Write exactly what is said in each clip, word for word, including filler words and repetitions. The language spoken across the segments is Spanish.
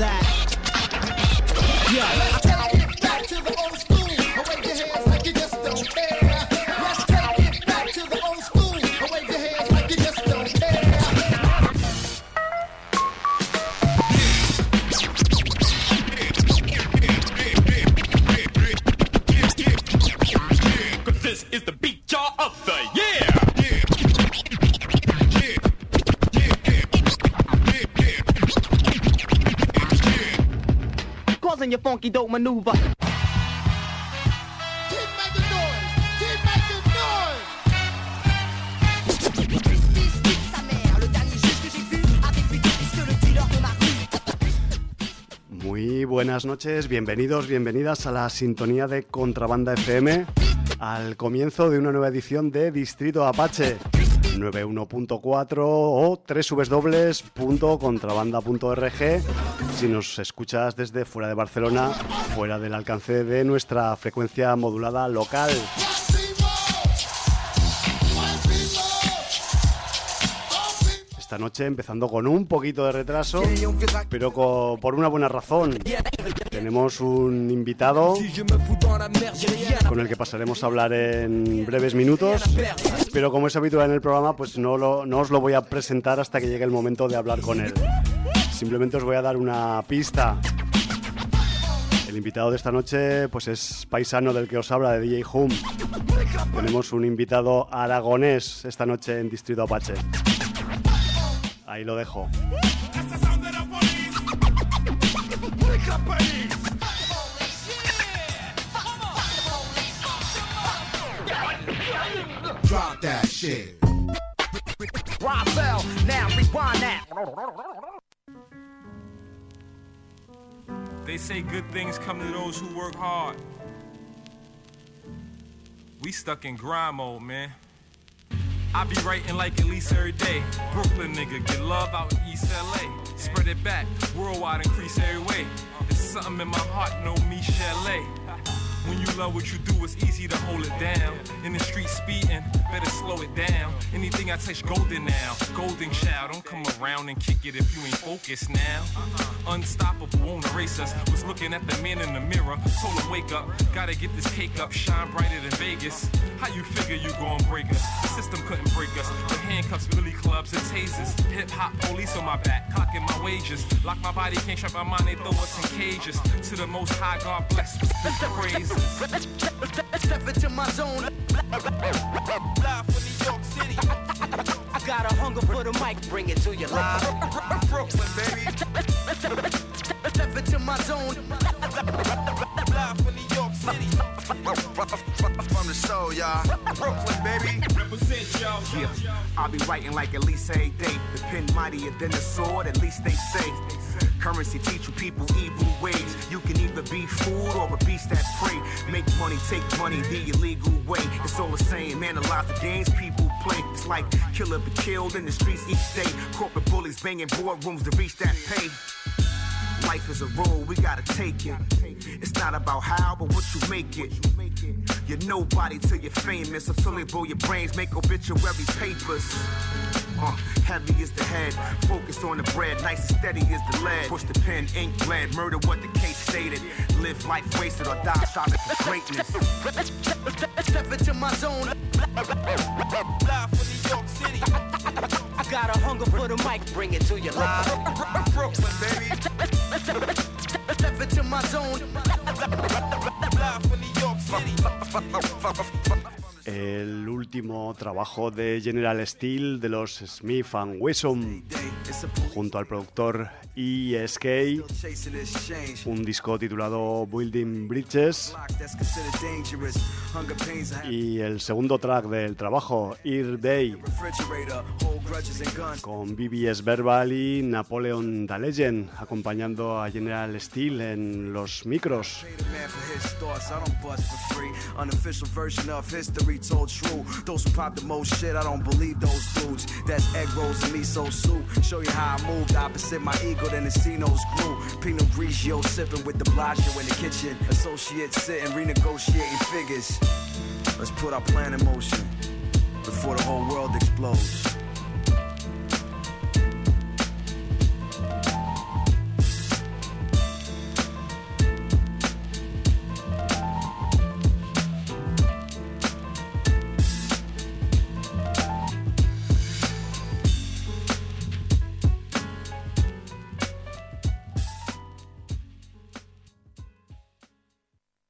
that. Yeah. Let's take it back to the old school. Wave your hands like you just don't care. Let's take it back to the old school. Wave your hands like you just don't care. Cause this is the beat jar of the year. Causing your funky dope maneuver. Keep making noise. Keep making noise. Muy buenas noches, bienvenidos, bienvenidas a la sintonía de Contrabanda F M, al comienzo de una nueva edición de Distrito Apache noventa y uno punto cuatro o doble u doble u doble u punto contrabanda punto org si nos escuchas desde fuera de Barcelona, fuera del alcance de nuestra frecuencia modulada local. Esta noche empezando con un poquito de retraso, pero con, por una buena razón. Tenemos un invitado con el que pasaremos a hablar en breves minutos, pero como es habitual en el programa, pues no, lo, no os lo voy a presentar hasta que llegue el momento de hablar con él. Simplemente os voy a dar una pista. El invitado de esta noche pues es paisano del que os habla, de D J Hum. Tenemos un invitado aragonés esta noche en Distrito Apache. Ahí lo dejo. Drop that shit. Raphael, now rewind that. They say good things come to those who work hard. We stuck in grind mode, man. I be writing like at least every day. Brooklyn nigga, get love out in East L A. Spread it back, worldwide increase every way. There's something in my heart, no me chalet. When you love what you do, it's easy to hold it down. In the street speeding, better slow it down. Anything I touch golden now, golden child. Don't come around and kick it if you ain't focused now. Unstoppable, won't erase us. Was looking at the man in the mirror, told him wake up. Gotta get this cake up, shine brighter than Vegas. How you figure you gon' break us? The system couldn't break us. With handcuffs, billy clubs, and tasers. Hip hop police on my back, clocking my wages. Lock my body, can't trap my mind, they throw us in cages. To the most high, God bless, with praise. Step into my zone. Live from New York City. I got a hunger for the mic. Bring it to you live. Brooklyn, baby. Step into my zone. Live from New York City. From the soul, y'all. Brooklyn, baby. Represent y'all. Yeah, I'll be writing like at least every day. The pen mightier than the sword, at least they say. Currency teach you people evil ways. You can either be food or a beast that prey. Make money, take money the illegal way. It's all the same, analyze the games people play. It's like killer be killed in the streets each day. Corporate bullies banging boardrooms to reach that pay. Life is a rule, we gotta take it. It's not about how, but what you make it. You're nobody till you're famous. Until they blow your brains, make obituary papers. Uh, heavy is the head, focus on the bread, nice and steady is the lead. Push the pen, ink bled, murder what the case stated. Live life wasted or die striving for greatness. Step into my zone. Live from New York City. I got a hunger for the mic. Bring it to you live. Brooklyn, baby. Step into my zone. Live from New York City. El último trabajo de General Steel de los Smith and Wesson, junto al productor E S K, un disco titulado Building Bridges, y el segundo track del trabajo, Ear Day, con B B S Verbal y Napoleon the Legend, acompañando a General Steel en los micros. Told true. Those who pop the most shit, I don't believe those dudes. That's egg rolls and miso soup. Show you how I moved opposite my ego, then the Cino's grew. Pinot Grigio sipping with the Bellagio in the kitchen. Associates sitting, renegotiating figures. Let's put our plan in motion before the whole world explodes.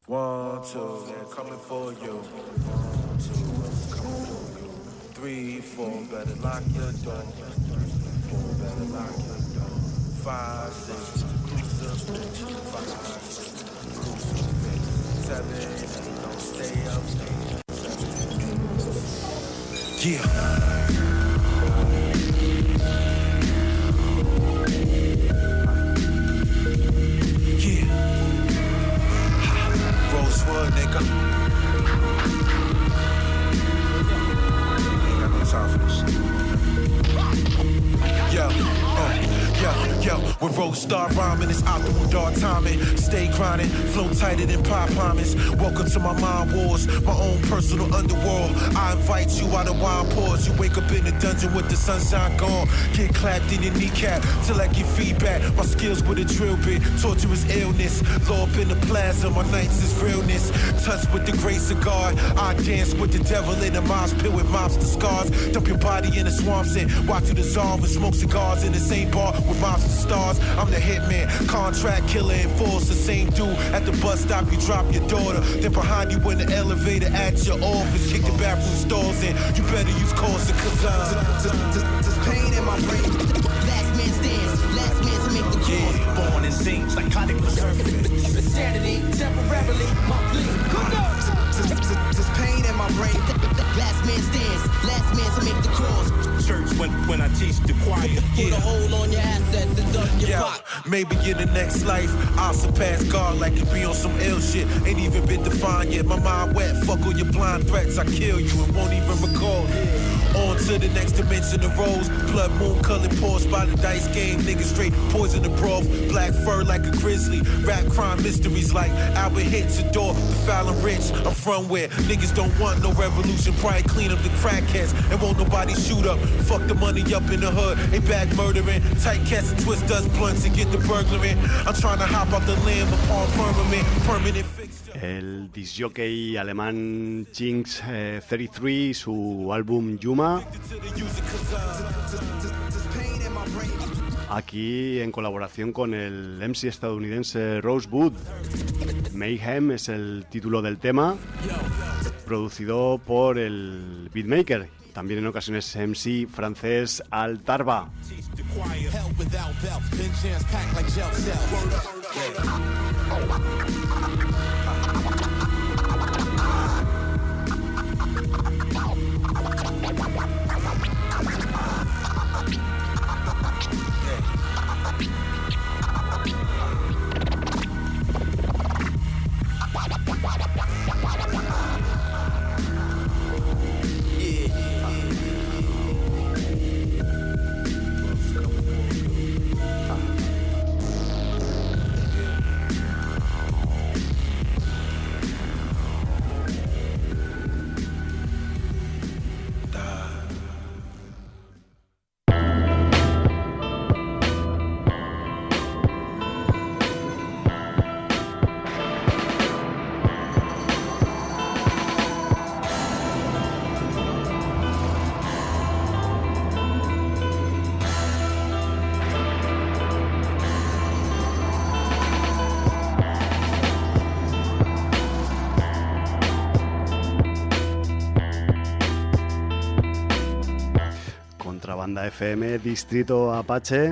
One, two, they're coming for you. One, two, what's coming for you? Three, four, better lock your door. Four, better lock your door. Five, six, crucifix. Five, six, crucifix. Seven, eight, don't stay up. Seven, yeah. Rosewood, nigga. Ain't got no time for this shit. Yo, uh, yo, yo. When Rose start rhyming, it's optimal dark timing. Stay grinding, flow tighter than pop pommes. Welcome to my mind wars, my own personal underworld. I invite you out of wine pours. You wake up in the dungeon with the sunshine gone. Get clapped in your kneecap till I get feedback. My skills with a drill bit, torturous illness. Low up in the plaza, my nights is realness. Touch with the grace of God. I dance with the devil in the mosh pit with mobster scars. Dump your body in the swamps and walk to the dissolve and smoke cigars in the same bar with mobster stars. I'm the hitman, contract killer and force. The same dude at the bus stop, you drop your daughter. Then behind you in the elevator at your office. Kick the bathroom stalls in, you better use caution. Cause I'm there's pain in my brain. Last man stands, last man to make the call. yeah, born insane, psychotic preservative. Insanity, temporarily, my plea. There's pain in my brain. Last man stands, last man to make the calls. Church when, when I teach the choir. Put a hold on your assets and on your Yeah, pot. maybe in the next life I'll surpass God like it be on some ill shit. Ain't even been defined yet. My mind wet, fuck all your blind threats. I kill you and won't even recall. On to the next dimension of rose. Blood moon colored pores by the dice game. Niggas straight poison the broth. Black fur like a grizzly. Rap crime mysteries like Albert hits the door. The foul and rich. I'm from where niggas don't want no revolution. Probably clean up the crackheads and won't nobody shoot up. Fuck the money up in the hood. They back murdering. Tight cats and twist dust blunts and get the burglaring. I'm trying to hop out the limb upon firmament. Permanent fixture. El disjockey alemán Jinx eh, treinta y tres, su álbum Yuma, aquí en colaboración con el M C estadounidense Rosewood. Mayhem es el título del tema, producido por el beatmaker, también en ocasiones M C francés Al Tarba. Banda F M, Distrito Apache.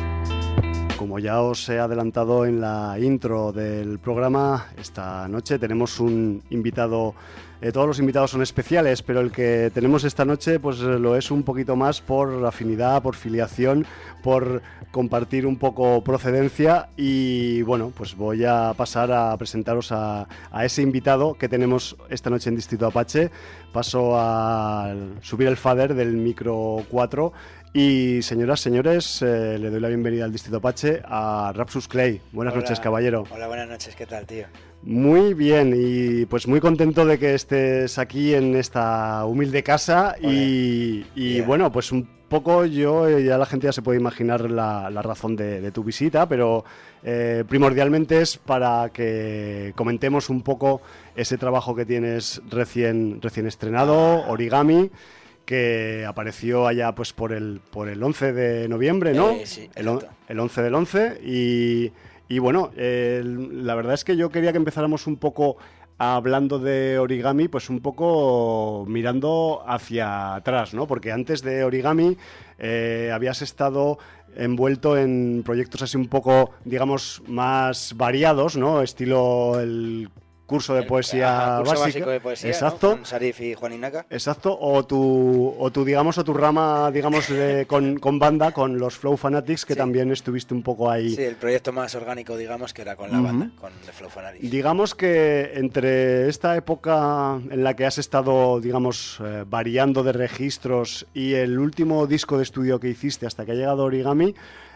Como ya os he adelantado en la intro del programa, esta noche tenemos un invitado. Eh, todos los invitados son especiales, pero el que tenemos esta noche pues lo es un poquito más por afinidad, por filiación, por compartir un poco procedencia. Y bueno, pues voy a pasar a presentaros a, a ese invitado que tenemos esta noche en Distrito Apache. Paso a subir el fader del micro cuatro y, señoras, señores, eh, le doy la bienvenida al Distrito Apache a Rapsus Clay. Buenas Hola. noches, caballero. Hola, buenas noches, ¿qué tal, tío? Muy bien, y pues muy contento de que estés aquí en esta humilde casa. Hola. y, y yeah. Bueno, pues un poco yo, ya la gente ya se puede imaginar la, la razón de, de tu visita, pero eh, primordialmente es para que comentemos un poco ese trabajo que tienes recién, recién estrenado, Origami, que apareció allá pues por el por el once de noviembre, ¿no? Eh, sí, el, el once del once, y... Y bueno, eh, la verdad es que yo quería que empezáramos un poco hablando de Origami, pues un poco mirando hacia atrás, ¿no? Porque antes de Origami eh, habías estado envuelto en proyectos así un poco, digamos, más variados, ¿no? Estilo el curso de el, poesía ajá, curso básica. básico de poesía, exacto. ¿no? Con Sarif y Juan Inaca. Exacto, o tu, o tu, digamos, o tu rama, digamos, de, con, con banda, con los Flow Fanatics, que sí. también estuviste un poco ahí. Sí, el proyecto más orgánico, digamos, que era con la uh-huh. banda, con The Flow Fanatics. Digamos que entre esta época en la que has estado, digamos, eh, variando de registros y el último disco de estudio que hiciste hasta que ha llegado Origami,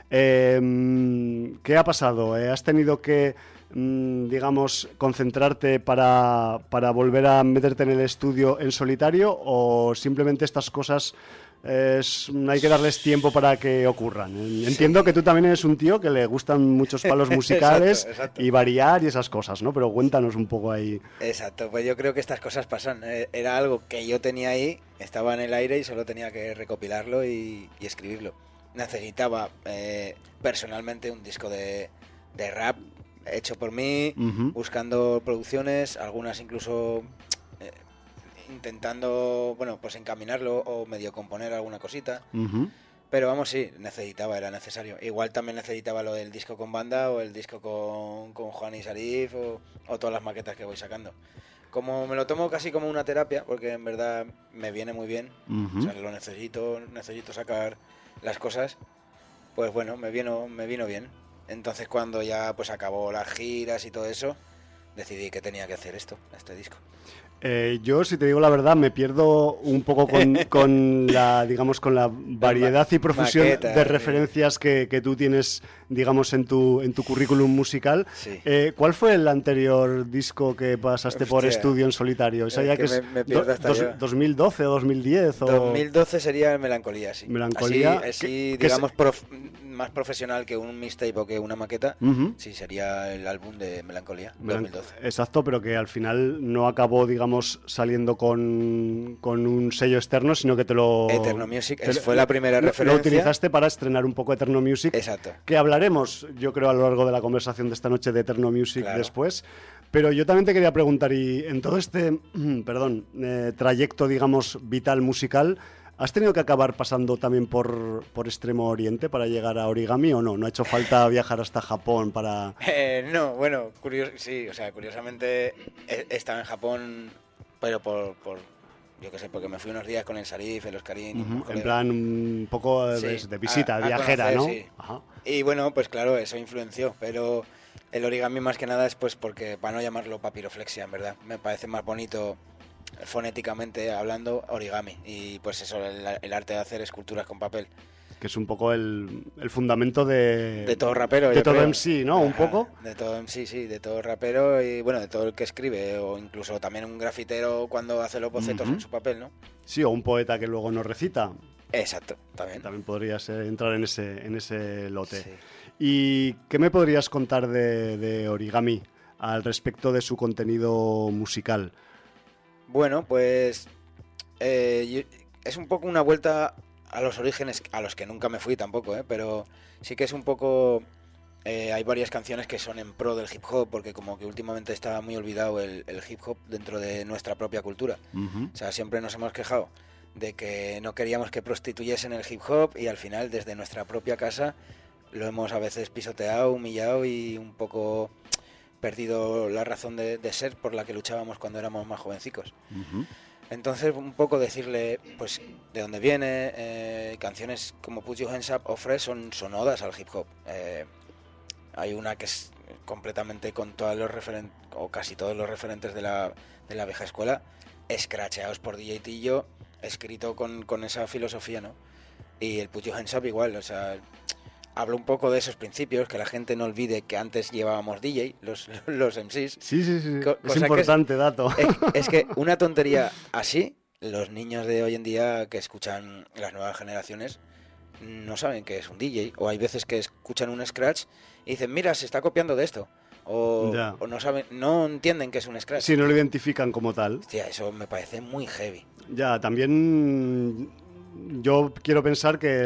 eh, ¿qué ha pasado? Eh, ¿Has tenido que, mm, digamos, concentrarte para, para volver a meterte en el estudio en solitario, o simplemente estas cosas eh, es, hay que darles tiempo para que ocurran? Entiendo sí. que tú también eres un tío que le gustan muchos palos musicales exacto, exacto. y variar y esas cosas, ¿no? Pero cuéntanos un poco ahí. Exacto, pues yo creo que estas cosas pasan. Eh, era algo que yo tenía ahí, estaba en el aire y solo tenía que recopilarlo y, y escribirlo. Necesitaba eh, personalmente un disco de, de rap hecho por mí, uh-huh. buscando producciones, algunas incluso eh, intentando, bueno, pues encaminarlo o medio componer alguna cosita. Uh-huh. Pero vamos, sí, necesitaba, era necesario. Igual también necesitaba lo del disco con banda o el disco con, con Juan y Sarif o, o todas las maquetas que voy sacando. Como me lo tomo casi como una terapia, porque en verdad me viene muy bien, uh-huh. o sea, lo necesito, necesito sacar las cosas, pues bueno, me vino, me vino bien. Entonces cuando ya pues acabó las giras y todo eso, decidí que tenía que hacer esto, este disco. Eh, yo, si te digo la verdad, me pierdo un poco con, con la, digamos, con la variedad y profusión Maqueta, de referencias que, que tú tienes, digamos, en tu en tu currículum musical. Sí. Eh, ¿Cuál fue el anterior disco que pasaste Hostia, por estudio en solitario? ¿Esa ya que, que es me, me do, dos, dos mil doce o dos mil diez? O... dos mil doce sería Melancolía, sí. Melancolía. Así, así que, digamos, que prof, más profesional que un mixtape o que una maqueta, uh-huh. sí, sería el álbum de Melancolía, Melan- dos mil doce. Exacto, pero que al final no acabó, digamos, saliendo con, con un sello externo, sino que te lo... Eterno Music, te, fue la primera lo, referencia. Lo utilizaste para estrenar un poco Eterno Music. Exacto. Que hablaremos, yo creo, a lo largo de la conversación de esta noche de Eterno Music claro. después. Pero yo también te quería preguntar, y en todo este, perdón, eh, trayecto, digamos, vital musical, ¿has tenido que acabar pasando también por, por Extremo Oriente para llegar a Origami o no? ¿No ha hecho falta viajar hasta Japón para...? Eh, no, bueno, curioso, sí, o sea, curiosamente he, he estado en Japón, pero por, por yo qué sé, porque me fui unos días con el Sarif, el Oscarín... Uh-huh, en plan un poco de, sí, de visita, a, a viajera, conocer, ¿no? Sí. Ajá. Y bueno, pues claro, eso influenció, pero el origami más que nada es pues porque, para no llamarlo papiroflexia, en verdad, me parece más bonito... fonéticamente hablando, origami, y pues eso, el, el arte de hacer esculturas con papel, que es un poco el, el fundamento de de todo rapero, de todo creo. M C, ¿no? Ajá, un poco de todo M C, sí, de todo rapero y bueno, de todo el que escribe, o incluso también un grafitero cuando hace los bocetos uh-huh. en su papel, ¿no? Sí, o un poeta que luego no recita. Exacto, también. También podrías eh, entrar en ese en ese lote. Sí. ¿Y qué me podrías contar de, de Origami al respecto de su contenido musical? Bueno, pues eh, es un poco una vuelta a los orígenes, a los que nunca me fui tampoco, ¿eh? Pero sí que es un poco... Eh, hay varias canciones que son en pro del hip hop, porque como que últimamente está muy olvidado el, el hip hop dentro de nuestra propia cultura. Uh-huh. O sea, siempre nos hemos quejado de que no queríamos que prostituyesen el hip hop y al final desde nuestra propia casa lo hemos a veces pisoteado, humillado y un poco... perdido la razón de, de ser por la que luchábamos cuando éramos más jovencicos. Uh-huh. Entonces, un poco decirle, pues, de dónde viene, eh, canciones como Put Your Hands Up o Fresh son, son odas al hip hop. Eh, hay una que es completamente con todos los referentes, o casi todos los referentes de la, de la vieja escuela, escracheados por D J Tillo, escrito con, con esa filosofía, ¿no? Y el Put Your Hands Up igual, o sea... Hablo un poco de esos principios, que la gente no olvide que antes llevábamos D J, los, los M Cs. Sí, sí, sí, Co- es importante es, dato. Es, es que una tontería así, los niños de hoy en día que escuchan las nuevas generaciones no saben qué es un D J, o hay veces que escuchan un scratch y dicen, mira, se está copiando de esto. O, o no saben, no entienden qué es un scratch. Si no lo identifican como tal. Hostia, eso me parece muy heavy. Ya, también... yo quiero pensar que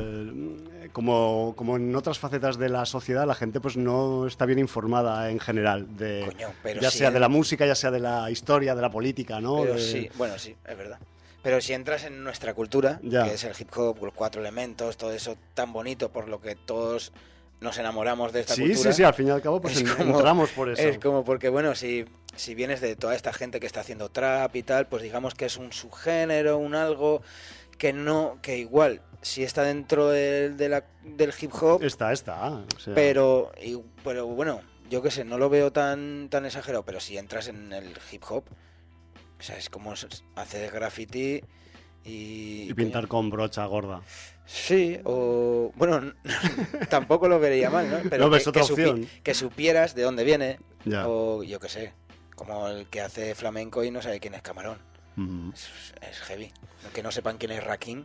el, como, como en otras facetas de la sociedad, la gente pues no está bien informada en general, de, Coño, pero ya sí, sea ¿eh? de la música, ya sea de la historia, de la política, ¿no? Pero De- sí, bueno, sí, es verdad. Pero si entras en nuestra cultura, Ya. que es el hip hop, los cuatro elementos, todo eso tan bonito por lo que todos nos enamoramos de esta Sí, cultura. sí, sí, al fin y al cabo pues es en- como- entramos por eso. Es como porque, bueno, si, si vienes de toda esta gente que está haciendo trap y tal, pues digamos que es un subgénero, un algo que no, que igual, si está dentro del, de la, del hip hop, Está, está. o sea, pero, y- pero bueno, yo qué sé, no lo veo tan, tan exagerado, pero si entras en el hip hop, o sea, es como s- hacer graffiti y... y pintar con brocha gorda. Sí, o... Bueno, tampoco lo vería mal, ¿no? Pero No, ves que, otra que supi- opción. que supieras de dónde viene, Ya. o yo qué sé, como el que hace flamenco y no sabe quién es Camarón. Mm. Es, es heavy. Que no sepan quién es Rakim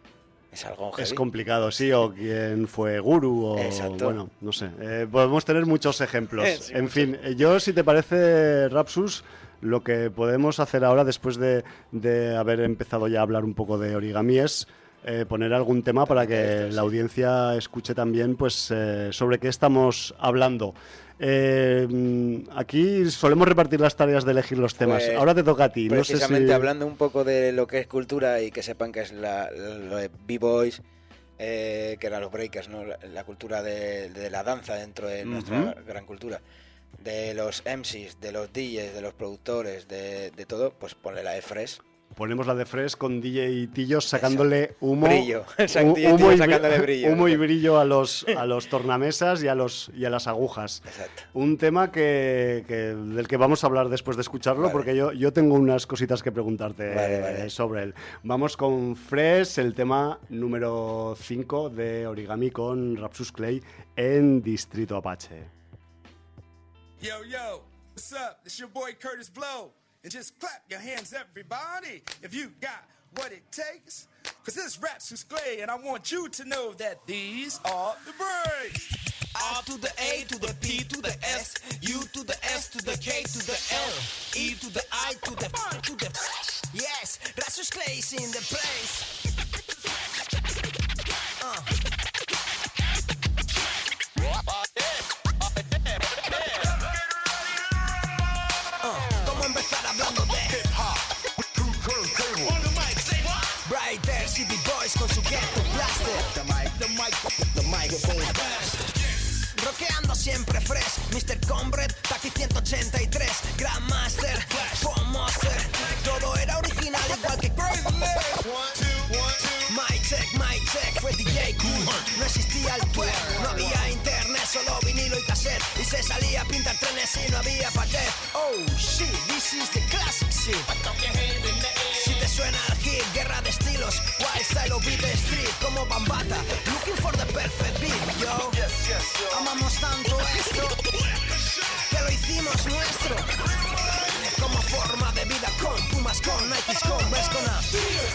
es algo heavy. Es complicado, sí, o quién fue Guru, o Exacto. bueno, no sé. Eh, podemos tener muchos ejemplos. Sí, en muchos. fin, eh, yo, si te parece, Rapsus, lo que podemos hacer ahora, después de, de haber empezado ya a hablar un poco de origami, es eh, poner algún tema para que la audiencia escuche también pues eh, sobre qué estamos hablando. Eh, mm, aquí solemos repartir las tareas de elegir los temas. Pues, Ahora te toca a ti. No sé Precisamente si... hablando un poco de lo que es cultura y que sepan que es la, lo de B-Boys, eh, que eran los breakers, ¿no? la, la cultura de, de la danza dentro de nuestra Ujú. gran cultura. De los M Cs, de los D Js, de los productores, de, de todo, pues ponle la de Fresh. Ponemos la de Fresh con D J Tillos sacándole humo, Brillo. Exacto, hu- D J humo, Tillos y, bri- sacándole brillo. humo y brillo a los, a los tornamesas y a, los, y a las agujas. Exacto. Un tema que, que- del que vamos a hablar después de escucharlo, Vale. porque yo, yo tengo unas cositas que preguntarte Vale, eh, vale. sobre él. Vamos con Fresh, el tema número cinco de Origami con Rapsus Clay en Distrito Apache. Yo, yo, what's up? It's your boy Curtis Blow. And just clap your hands, everybody, if you got what it takes. Cause this rap's who's Clay, and I want you to know that these are the breaks. R to the A to the P to the S, U to the S to the K to the L, E to the I to the F to the yes, Rapsus Clay's in the place. Uh. Uh, ¿Cómo empezar hablando de hip hop? Brighter City Boys con su Ghetto Blaster. The mic, the mic, the microphone. Rockeando siempre fresh, mister Comrade, Taki ciento ochenta y tres, Grandmaster, Phone Monster, todo era original igual que My check, my check, fue D J Cool, no existía el web, no había internet, solo vinilo y cassette, y se salía a pintar trenes y no había paquete. Oh shit, this is the classic shit. Si te suena el hit, guerra de estilos, wild style o beat street, como Bambata, looking for the perfect beat, yo. Amamos tanto esto, que lo hicimos nuestro. Como forma de vida con Pumas, con Nikes, con Vest, con A.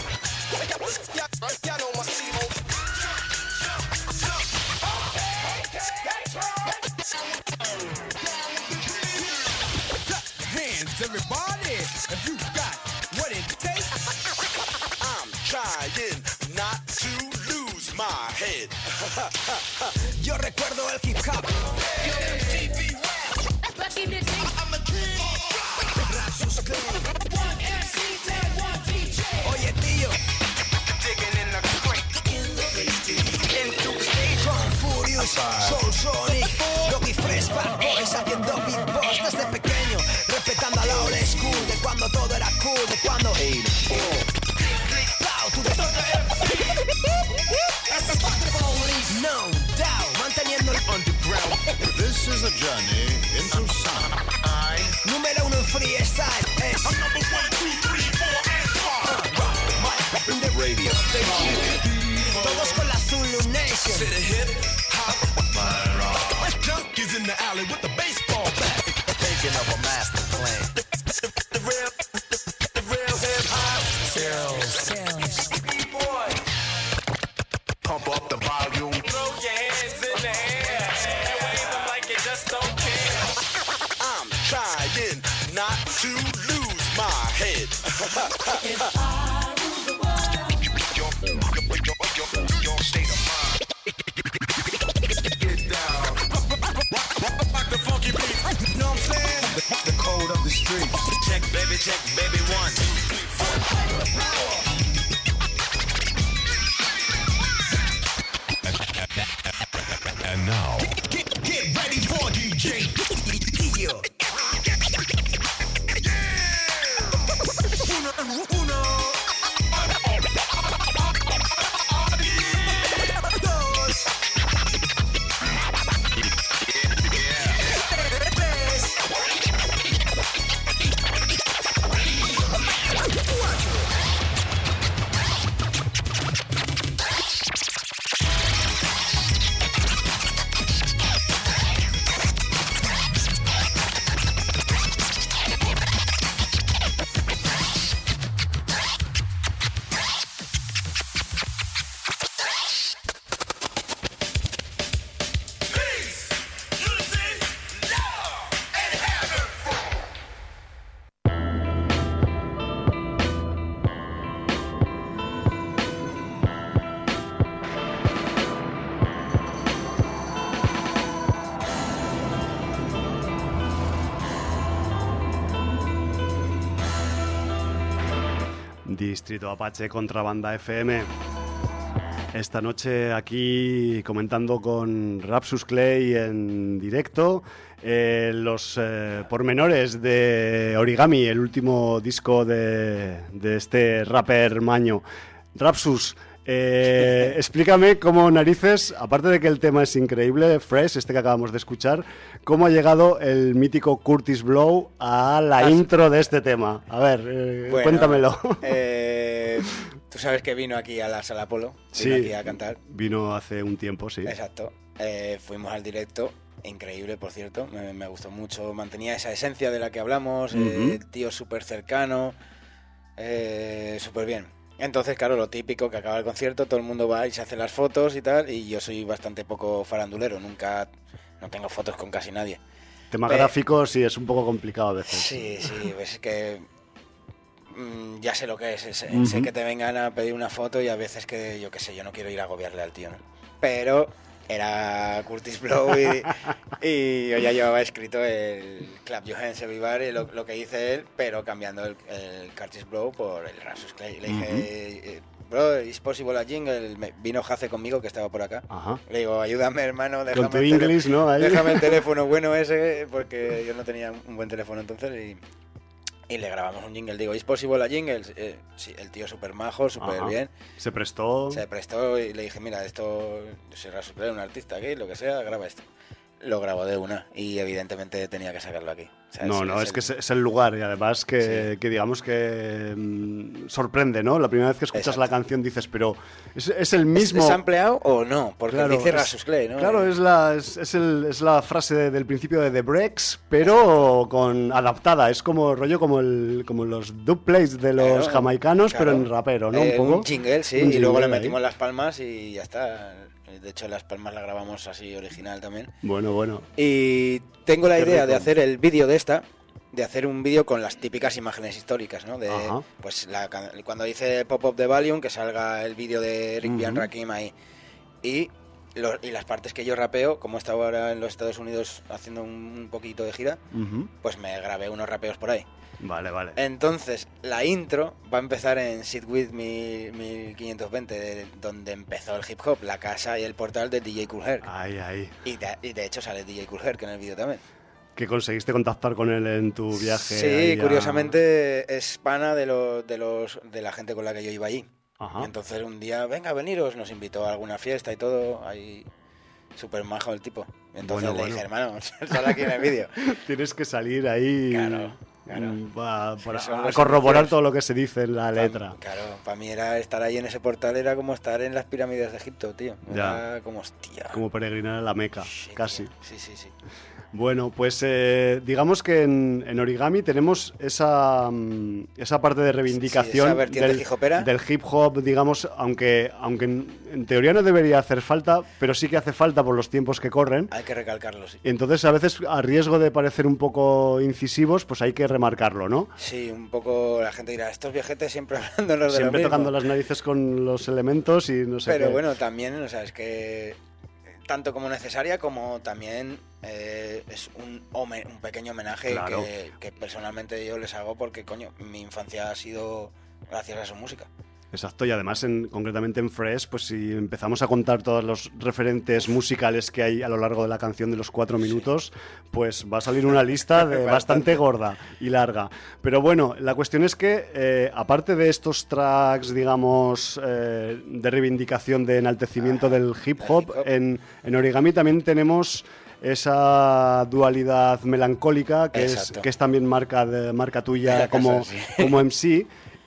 Hands, everybody, if you got what it takes. I'm trying not to lose my head. Yo recuerdo el hip hop. Rapsus Clay. Oye tío, Digging in the con Furious, Soul Sonic, Rocky Fresh, Bad Boys haciendo beatbox desde pequeño, respetando a la old school, de cuando todo era cool, de cuando Plow to the no doubt, manteniendo el underground. This is a journey into sound. Número uno en freestyle es in the radio. todos con la Zulu Nation. To the hip hop. Junkies in the alley with the baseball bat. Thinking of a master plan. The real, the real hip hop. B-boy. Pump up the volume. Throw your hands in the air and wave them like you just don't care. I'm trying not to lose my head. street. Check, baby, check, baby, one, two, three, four. And now, Get, get ready for D J Tío. Uno, uno. Dos. Tres. Cuatro. Distrito Apache Contrabanda F M. Esta noche aquí comentando con Rapsus Clay en directo eh, los eh, pormenores de Origami, el último disco de, de este rapper maño. Rapsus, eh, explícame cómo narices, aparte de que el tema es increíble, Fresh, este que acabamos de escuchar, cómo ha llegado el mítico Kurtis Blow a la Ah, intro de este tema. A ver, eh, Bueno, cuéntamelo. Eh, tú sabes que vino aquí a la Sala Polo, vino Sí, aquí a cantar. vino hace un tiempo, sí. Exacto. Eh, fuimos al directo, increíble, por cierto, me, me gustó mucho, mantenía esa esencia de la que hablamos, Ujú. eh, tío súper cercano, eh, súper bien. Entonces, claro, lo típico, que acaba el concierto, todo el mundo va y se hace las fotos y tal, y yo soy bastante poco farandulero, nunca, no tengo fotos con casi nadie. Tema Pe- gráfico sí es un poco complicado a veces. Sí, sí, es que mm, ya sé lo que es, es- Ujú. sé que te vengan a pedir una foto y a veces que, yo qué sé, yo no quiero ir a agobiarle al tío, ¿no? Pero era Kurtis Blow y, y yo ya llevaba escrito el Clap Your Hands Everybody, lo, lo que hice él, pero cambiando el, el Kurtis Blow por el Rapsus Clay. Le dije, Ujú. eh, bro, is possible a jingle. Me- Vino Jace conmigo, que estaba por acá. Ajá. Le digo, ayúdame, hermano, déjame, tu el inglés, ¿no? Ahí. déjame el teléfono bueno ese, porque yo no tenía un buen teléfono entonces y... Y le grabamos un jingle. Digo, ¿es posible a jingles? Eh, sí, el tío súper majo, súper Ajá. bien. Se prestó. Se prestó y le dije, mira, esto, yo soy Rapsus, un artista aquí, lo que sea, graba esto. Lo grabó de una y evidentemente tenía que sacarlo aquí. O sea, No, no, es que es, es el lugar y además que, que digamos que mm, sorprende, ¿no? La primera vez que escuchas Exacto. la canción dices, pero ¿es, es el ¿Es, mismo? ¿Es ampliado o no? Porque Claro, dice es- Rapsus Clay, ¿no? Claro, es la, es, es el- es la frase de- del principio de The Breaks, pero con adaptada. Es como rollo como el como los dub plays de los Claro, jamaicanos, claro. pero en rapero, ¿no? Eh, un poco. un jingle, sí, Un y luego le jingle ahí. metimos las palmas y ya está. De hecho, las palmas la grabamos así original también. Bueno, bueno. Y tengo la Qué idea de rico. hacer el vídeo de esta, de hacer un vídeo con las típicas imágenes históricas, ¿no? De, Ajá. pues la, can- cuando dice Pop Up the Valium, que salga el vídeo de Rick Bian Ujú. Rakim ahí. Y, lo- y las partes que yo rapeo, como estaba ahora en los Estados Unidos haciendo un, un poquito de gira, Ujú. pues me grabé unos rapeos por ahí. Vale, vale. Entonces, la intro va a empezar en Sit With Me mil quinientos veinte, de- donde empezó el hip hop, la casa y el portal de D J Kool Herc. Ahí, ahí. Y de, y de hecho sale D J Kool Herc en el vídeo también. Que conseguiste contactar con él en tu viaje. Sí, ahí a- curiosamente es pana de, los de, los, de la gente con la que yo iba allí. Ajá. Entonces un día, venga, veniros, nos invitó a alguna fiesta y todo, ahí súper majo el tipo. Entonces Bueno, le bueno. dije, hermano, sal aquí en el vídeo. Tienes que salir ahí Claro, claro. mm, pa- para Son a los corroborar inicios. todo lo que se dice en la letra. Claro, para mí era estar ahí en ese portal, era como estar en las pirámides de Egipto, tío. Ya. Era como, hostia. Como peregrinar a la Meca, casi. Sí, sí, sí. Bueno, pues eh, digamos que en, en Origami tenemos esa, mm, esa parte de reivindicación Sí, esa vertiente del, hip-hopera. del hip hop, digamos, aunque, aunque en, en teoría no debería hacer falta, pero sí que hace falta por los tiempos que corren. Hay que recalcarlo, sí. Y entonces a veces a riesgo de parecer un poco incisivos, pues hay que remarcarlo, ¿no? Sí, un poco la gente dirá, estos viejetes siempre hablándonos de Siempre lo mismo. tocando las narices con los elementos y no sé Pero qué. bueno, también, o sea, es que tanto como necesaria como también eh, es un, home- un pequeño homenaje Claro. que, que personalmente yo les hago porque, coño, mi infancia ha sido gracias a su música. Exacto, y además en, concretamente en Fresh, pues si empezamos a contar todos los referentes musicales que hay a lo largo de la canción de los cuatro minutos, pues va a salir una lista de bastante gorda y larga. Pero bueno, la cuestión es que, eh, aparte de estos tracks, digamos, eh, de reivindicación, de enaltecimiento del hip hop, en, en Origami también tenemos esa dualidad melancólica que, es, Exacto. que es también marca, de, marca tuya Casa, como, sí. como M C.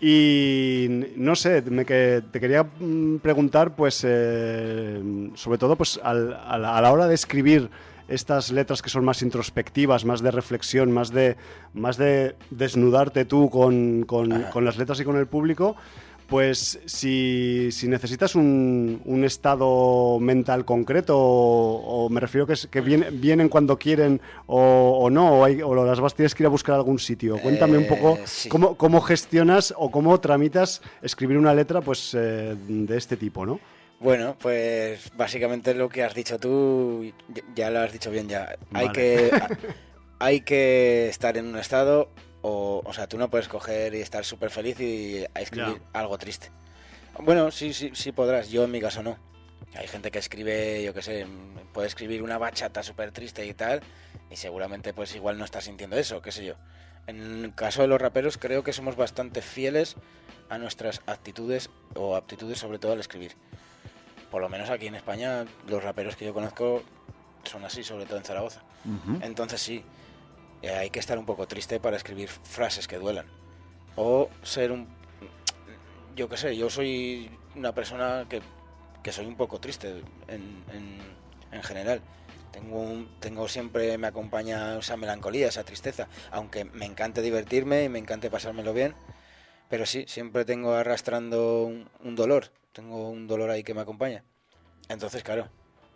Y no sé, me que, te quería mm, preguntar, pues, eh, sobre todo, pues, al, a, la, a la hora de escribir estas letras que son más introspectivas, más de reflexión, más de, más de desnudarte tú con, con, con las letras y con el público, pues si, si necesitas un, un estado mental concreto, o, o me refiero que, es, que vienen, vienen cuando quieren o, o no, o, hay, o las vas tienes que ir a buscar a algún sitio. Cuéntame un poco Eh, sí. cómo, cómo gestionas o cómo tramitas escribir una letra pues eh, de este tipo, ¿no? Bueno, pues básicamente lo que has dicho tú, ya- ya lo has dicho bien ya. Hay Vale. que hay que estar en un estado, o, o sea, tú no puedes coger y estar súper feliz y a escribir Ya. algo triste. Bueno, sí, sí, sí podrás, yo en mi caso no. Hay gente que escribe, yo qué sé, puede escribir una bachata súper triste y tal, y seguramente pues igual no está sintiendo eso, qué sé yo. En el caso de los raperos creo que somos bastante fieles a nuestras actitudes o aptitudes, sobre todo al escribir. Por lo menos aquí en España los raperos que yo conozco son así, sobre todo en Zaragoza. Ujú. Entonces sí, eh, hay que estar un poco triste para escribir frases que duelan. O ser un... Yo qué sé, yo soy una persona que, que soy un poco triste en, en, en general. Tengo, un, tengo siempre, me acompaña esa melancolía, esa tristeza. Aunque me encante divertirme y me encante pasármelo bien. Pero sí, siempre tengo arrastrando un, un dolor. Tengo un dolor ahí que me acompaña. Entonces, claro,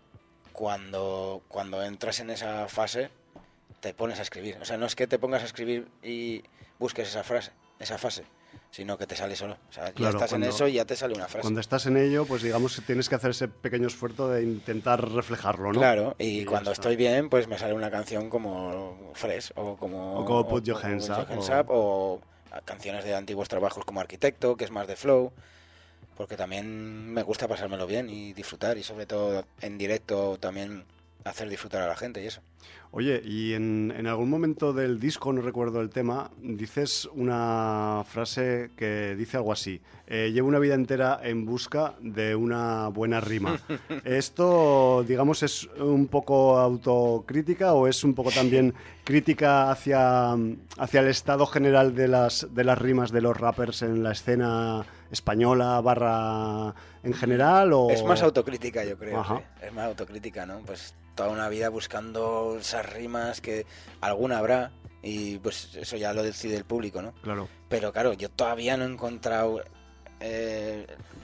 cuando, cuando entras en esa fase, te pones a escribir. O sea, no es que te pongas a escribir y busques esa frase, esa fase, sino que te sale solo. O sea, ya Claro, estás cuando- en eso y ya te sale una frase. Cuando estás en ello, pues digamos que tienes que hacer ese pequeño esfuerzo de intentar reflejarlo, ¿no? Claro, y, ya cuando está. estoy bien, pues me sale una canción como Fresh o como... O como Put Your o- Hands Put Up, Your Hands o- Up, o a canciones de antiguos trabajos como Arquitecto, que es más de flow, porque también me gusta pasármelo bien y disfrutar, y sobre todo en directo también hacer disfrutar a la gente y eso. Oye, y en, en algún momento del disco, no recuerdo el tema, dices una frase que dice algo así: eh, llevo una vida entera en busca de una buena rima. ¿Esto, digamos, es un poco autocrítica o es un poco también crítica hacia, hacia el estado general de las, de las rimas de los rappers en la escena española barra en general? O... Es más autocrítica, yo creo. Ajá. Sí. Es más autocrítica, ¿no? Pues toda una vida buscando esas rimas que alguna habrá, y pues eso ya lo decide el público, ¿no? Claro. Pero claro, yo todavía no he encontrado eh,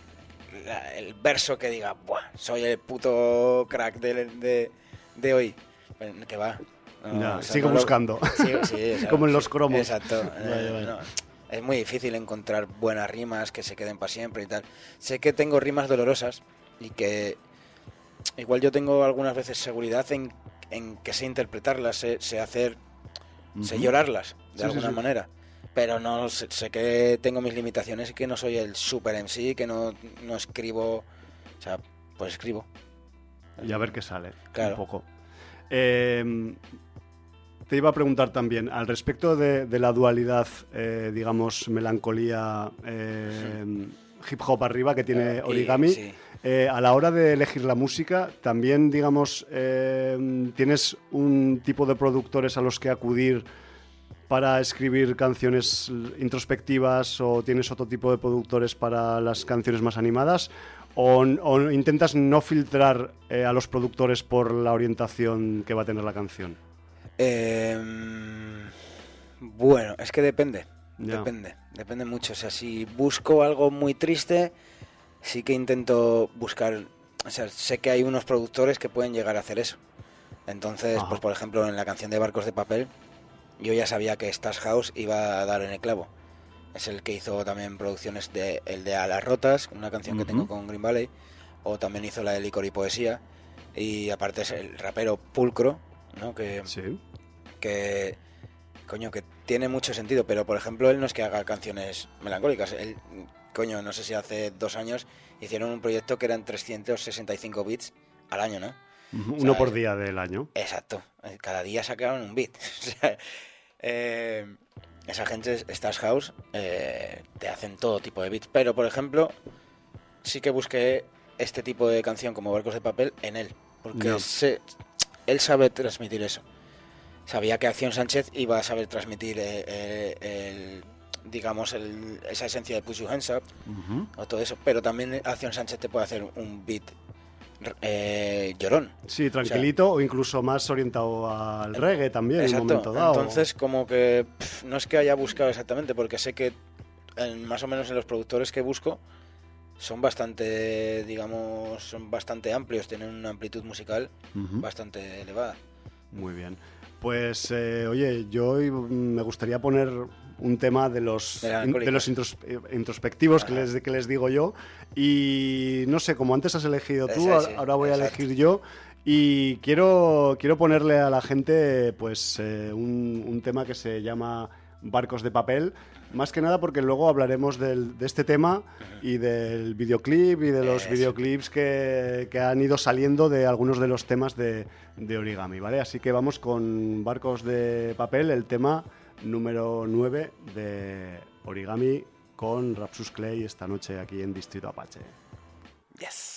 la- el verso que diga, "Buah, soy el puto crack de, de, de hoy". Bueno, que va. No, Ya, o sea, sigo no lo- buscando. Sí, sí, o sea, Como en los sí, cromos. Exacto. Vale, Eh, vale. no, es muy difícil encontrar buenas rimas que se queden para siempre y tal. Sé que tengo rimas dolorosas y que igual yo tengo algunas veces seguridad en, en que sé interpretarlas, sé, sé hacer, sé Ujú. llorarlas de Sí, alguna sí, sí. manera. Pero no sé, sé que tengo mis limitaciones y que no soy el super M C, que no, no escribo. O sea, pues escribo. Y a ver qué sale, Claro. un poco. Eh, te iba a preguntar también, al respecto de, de la dualidad, eh, digamos, melancolía, eh, hip hop arriba que tiene Y- Origami, sí. eh, a la hora de elegir la música, también, digamos, eh, tienes un tipo de productores a los que acudir para escribir canciones introspectivas, o tienes otro tipo de productores para las canciones más animadas, o, o intentas no filtrar eh, a los productores por la orientación que va a tener la canción. Eh, bueno, es que depende. Ya. Depende. Depende mucho. O sea, si busco algo muy triste, sí que intento buscar. O sea, sé que hay unos productores que pueden llegar a hacer eso. Entonces, Ajá. pues por ejemplo, en la canción de Barcos de Papel, yo ya sabía que Stash House iba a dar en el clavo. Es el que hizo también producciones de el de A las Rotas, una canción que Ujú. tengo con Green Valley, o también hizo la de Licor y Poesía. y aparte es el rapero pulcro, ¿no? Que, sí. que, coño, que tiene mucho sentido, pero por ejemplo él no es que haga canciones melancólicas, él, coño, no sé si hace dos años hicieron un proyecto que eran trescientos sesenta y cinco beats al año, ¿no? Uno o sea, por día del año. Exacto, cada día sacaron un beat. O sea, eh, esa gente, Stars House, eh, te hacen todo tipo de beats, pero por ejemplo, sí que busqué este tipo de canción como Barcos de Papel en él, porque no. se, él sabe transmitir eso. Sabía que Acción Sánchez iba a saber transmitir eh, eh, el, digamos, el, esa esencia de Push Your Hands Up, uh-huh. o todo eso, pero también Acción Sánchez te puede hacer un beat Eh, llorón. Sí, tranquilito, o, sea, o incluso más orientado al reggae también, exacto, en un momento dado. Entonces, como que pff, no es que haya buscado exactamente, porque sé que en, más o menos en los productores que busco son bastante, digamos, son bastante amplios, tienen una amplitud musical uh-huh. bastante elevada. Muy bien. Pues, eh, oye, yo hoy me gustaría poner un tema de los, in, de los intros, introspectivos que les, que les digo yo, y no sé, como antes has elegido tú, sí, sí, ahora voy exacto. a elegir yo, y quiero, quiero ponerle a la gente pues eh, un, un tema que se llama Barcos de Papel, más que nada porque luego hablaremos del, de este tema y del videoclip y de los eh, videoclips que, que han ido saliendo de algunos de los temas de, de Origami, ¿vale? Así que vamos con Barcos de Papel, el tema número nueve de Origami con Rapsus Clay esta noche aquí en Distrito Apache. Yes.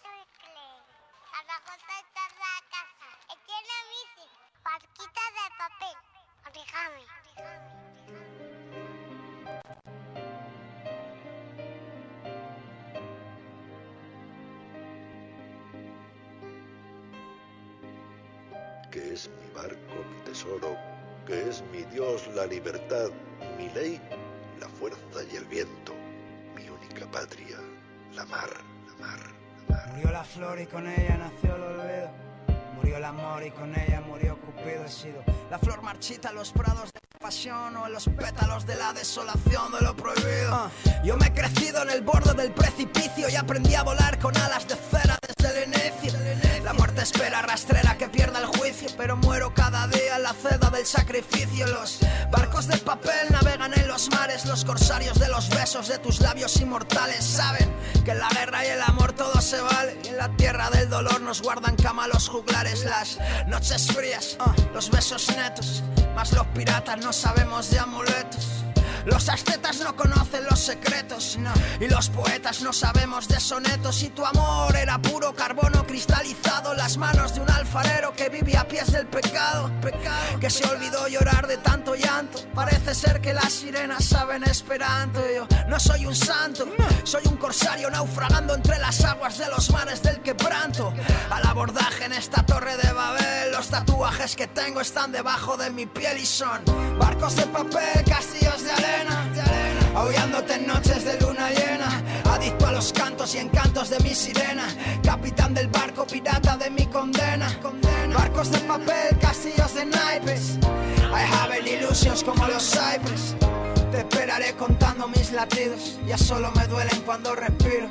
Que es mi barco, mi tesoro, que es mi Dios, la libertad, mi ley, la fuerza y el viento, mi única patria, la mar, la mar, la mar. Murió la flor y con ella nació el olvido, murió el amor y con ella murió Cupido. He sido la flor marchita en los prados de pasión o en los pétalos de la desolación de lo prohibido. Uh, yo me he crecido en el borde del precipicio y aprendí a volar con alas de cera desde el inicio. La muerte espera rastrera que pierda el juicio, pero muero cada día en la ceda del sacrificio. Los barcos de papel navegan en los mares, los corsarios de los besos de tus labios inmortales saben que en la guerra y el amor todo se vale, y en la tierra del dolor nos guardan cama los juglares. Las noches frías, uh, los besos netos, más los piratas no sabemos de amuletos. Los ascetas no conocen los secretos, no. Y los poetas no sabemos de sonetos. Y tu amor era puro carbono cristalizado en las manos de un alfarero que vive a pies del pecado, pecado que se olvidó llorar de tanto llanto. Parece ser que las sirenas saben esperanto. Yo no soy un santo, soy un corsario naufragando entre las aguas de los mares del quebranto. Al abordaje en esta torre de Babel, los tatuajes que tengo están debajo de mi piel y son barcos de papel, castillos de arena, de arena, aullándote en noches de luna llena, adicto a los cantos y encantos de mi sirena, capitán del barco pirata de mi condena, condena. Barcos de papel, castillos de naipes, I have illusions como los Cypress. Te esperaré contando mis latidos, ya solo me duelen cuando respiro.